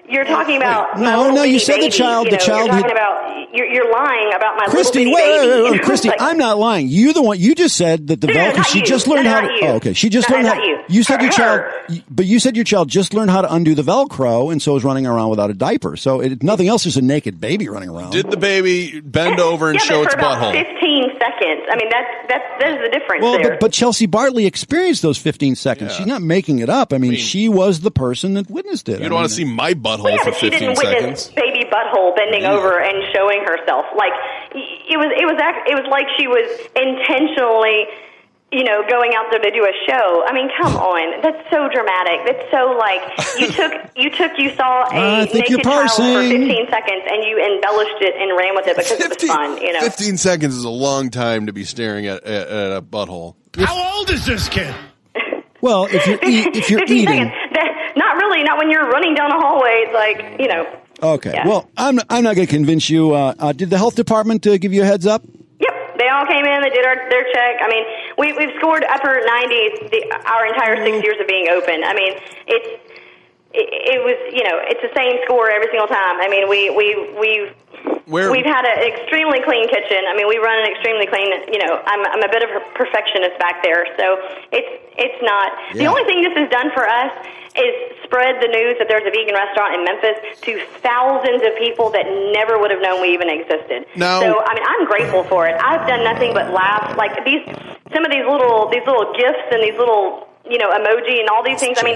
You're talking about my No, little no, you bitty said baby. the child. You The know, child. You're talking about. You're lying about my Christy, little wait, bitty baby. wait, Christy, Like, I'm not lying. You're the one. You just said that the No, Velcro. not She you. just learned No, how not to. you. Oh, okay. She just No, learned how. not you. You said your Her. child, but you said your child just learned how to undo the Velcro, and so is running around without a diaper. So nothing else is a naked baby running around. Did the baby bend over and Yeah, show but its for about butthole? 15 seconds. I mean, there's the difference Well, there. but Chelsea Bartley experienced those 15 seconds. She's not making it up. I mean, she was the person that witnessed it. You don't want to see my butthole for She 15 didn't witness seconds. baby butthole bending over and showing herself. Like it was like she was intentionally, going out there to do a show. I mean, come on, that's so dramatic. That's so like you saw a naked child for 15 seconds and you embellished it and ran with it because it was fun. 15 seconds is a long time to be staring at a butthole. How old is this kid? Well, if you're 15 eating. seconds. Not really. Not when you're running down a hallway. It's like Okay. Yeah. Well, I'm not going to convince you. Did the health department give you a heads up? Yep, they all came in. They did their check. I mean, we've scored upper 90s our entire 6 years of being open. I mean, it was it's the same score every single time. I mean, we've had an extremely clean kitchen. I mean, we run an extremely clean. I'm a bit of a perfectionist back there, so it's not. The only thing this has done for us is spread the news that there's a vegan restaurant in Memphis to thousands of people that never would have known we even existed. Now- So I mean, I'm grateful for it. I've done nothing but laugh. Like some of these little gifts and these little emoji and all these things. I mean,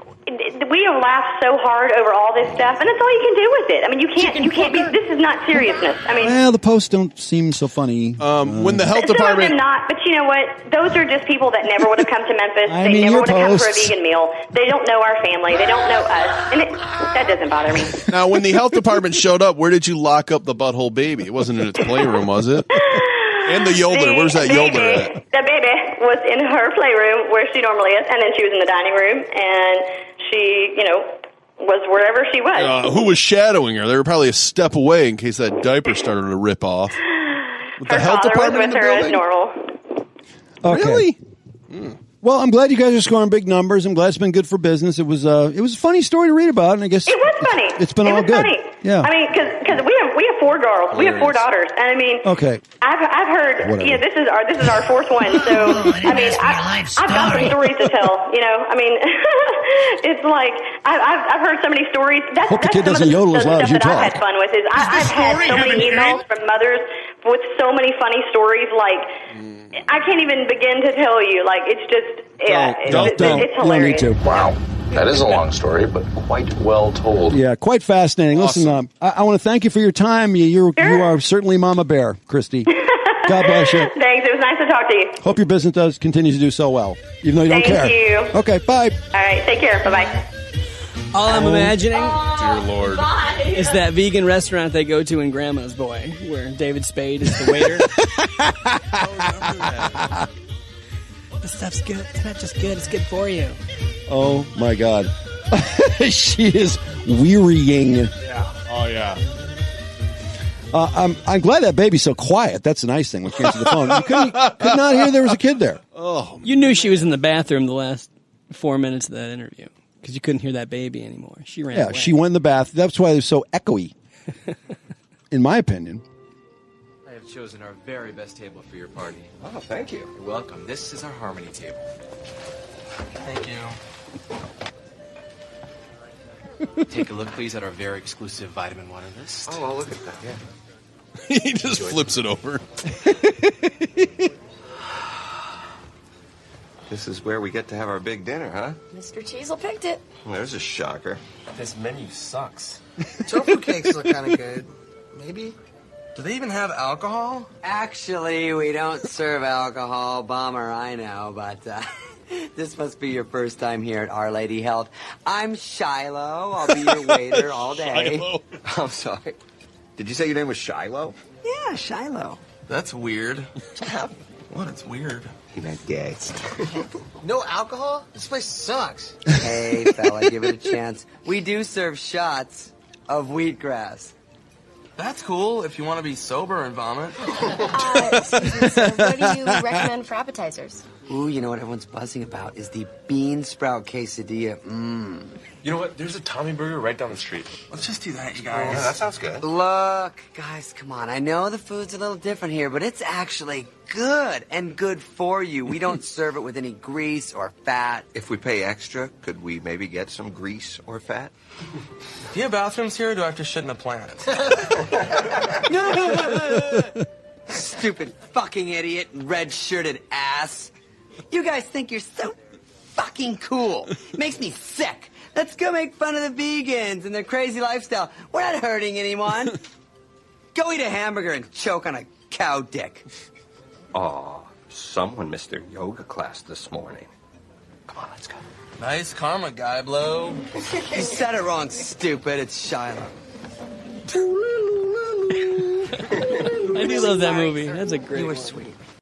we have laughed so hard over all this stuff, and that's all you can do with it. I mean, you can't be. This is not seriousness. I mean, Well, the posts don't seem so funny. When the health some of department. them not, but you know what? Those are just people that never would have come to Memphis. I They mean, never your would have come for a posts. vegan meal. They don't know our family. They don't know us, and that doesn't bother me. Now, when the health department showed up, where did you lock up the butthole baby? It wasn't in its playroom, was it? And the Yodeler. Where's that Yodeler at? The baby was in her playroom where she normally is, and then she was in the dining room, and she, was wherever she was. Who was shadowing her? They were probably a step away in case that diaper started to rip off. With Her the health father was department in with the her as building? normal. Okay. Well, I'm glad you guys are scoring big numbers. I'm glad it's been good for business. It was a funny story to read about, and I guess It was funny. It's been it all was good. Funny. Yeah. I mean, because we have 4 girls, we have 4 daughters, and I mean, Okay. I've heard. Whatever. Yeah, this is our 4th one. So I mean, I've got some stories to tell. I mean, it's like I've heard so many stories. That's Hope the kid some of doesn't yodel as loud as stuff you that I've had talk. fun with. I've had so many emails from mothers with so many funny stories. Like I can't even begin to tell you. Like it's just it's hilarious. You don't need to. Wow. That is a long story, but quite well told. Yeah, quite fascinating. Listen, I want to thank you for your time. You are certainly Mama Bear, Christy. God bless you. Thanks. It was nice to talk to you. Hope your business continues to do so well, even though you don't Thank care. you. Okay, bye. All right. Take care. Bye bye. All I'm imagining Dear Lord. is that vegan restaurant they go to in Grandma's Boy, where David Spade is the waiter. This stuff's good. It's not just good, it's good for you. Oh, my God. She is wearying. Yeah. Oh, yeah. I'm glad that baby's so quiet. That's a nice thing when she answered the phone. You could not hear there was a kid there. Oh, You knew she was in the bathroom the last 4 minutes of that interview because you couldn't hear that baby anymore. She ran Yeah, away. she went in the bath. That's why they're so echoey, in my opinion. I have chosen our very best table for your party. Oh, thank you. You're welcome. This is our harmony table. Thank you. Take a look, please, at our very exclusive vitamin water list. Oh, I'll look at that, yeah. He just flips it over. This is where we get to have our big dinner, huh? Mr. Cheezel picked it. Well, there's a shocker. This menu sucks. Tofu cakes look kind of good. Maybe? Do they even have alcohol? Actually, we don't serve alcohol, Bomber, I know, but this must be your first time here at Our Lady Health. I'm Shiloh. I'll be your waiter all day. Shiloh? I'm sorry. Did you say your name was Shiloh? Yeah, Shiloh. That's weird. What? It's weird. He meant gay. No alcohol? This place sucks. Hey, fella, give it a chance. We do serve shots of wheatgrass. That's cool if you want to be sober and vomit. Excuse me, sir. What do you recommend for appetizers? Ooh, you know what everyone's buzzing about is the bean sprout quesadilla. You know what? There's a Tommy Burger right down the street. Let's just do that, you guys. Yeah, that sounds good. Look, guys, come on. I know the food's a little different here, but it's actually good and good for you. We don't serve it with any grease or fat. If we pay extra, could we maybe get some grease or fat? Do you have bathrooms here, or do I have to shit in a plant? Stupid fucking idiot, red-shirted ass. You guys think you're so fucking cool. It makes me sick. Let's go make fun of the vegans and their crazy lifestyle. We're not hurting anyone. Go eat a hamburger and choke on a cow dick. Aw, someone missed their yoga class this morning. Come on, let's go. Nice karma, guy blow. You said it wrong, stupid. It's Shiloh. I do love that movie. That's a great You were one. sweet.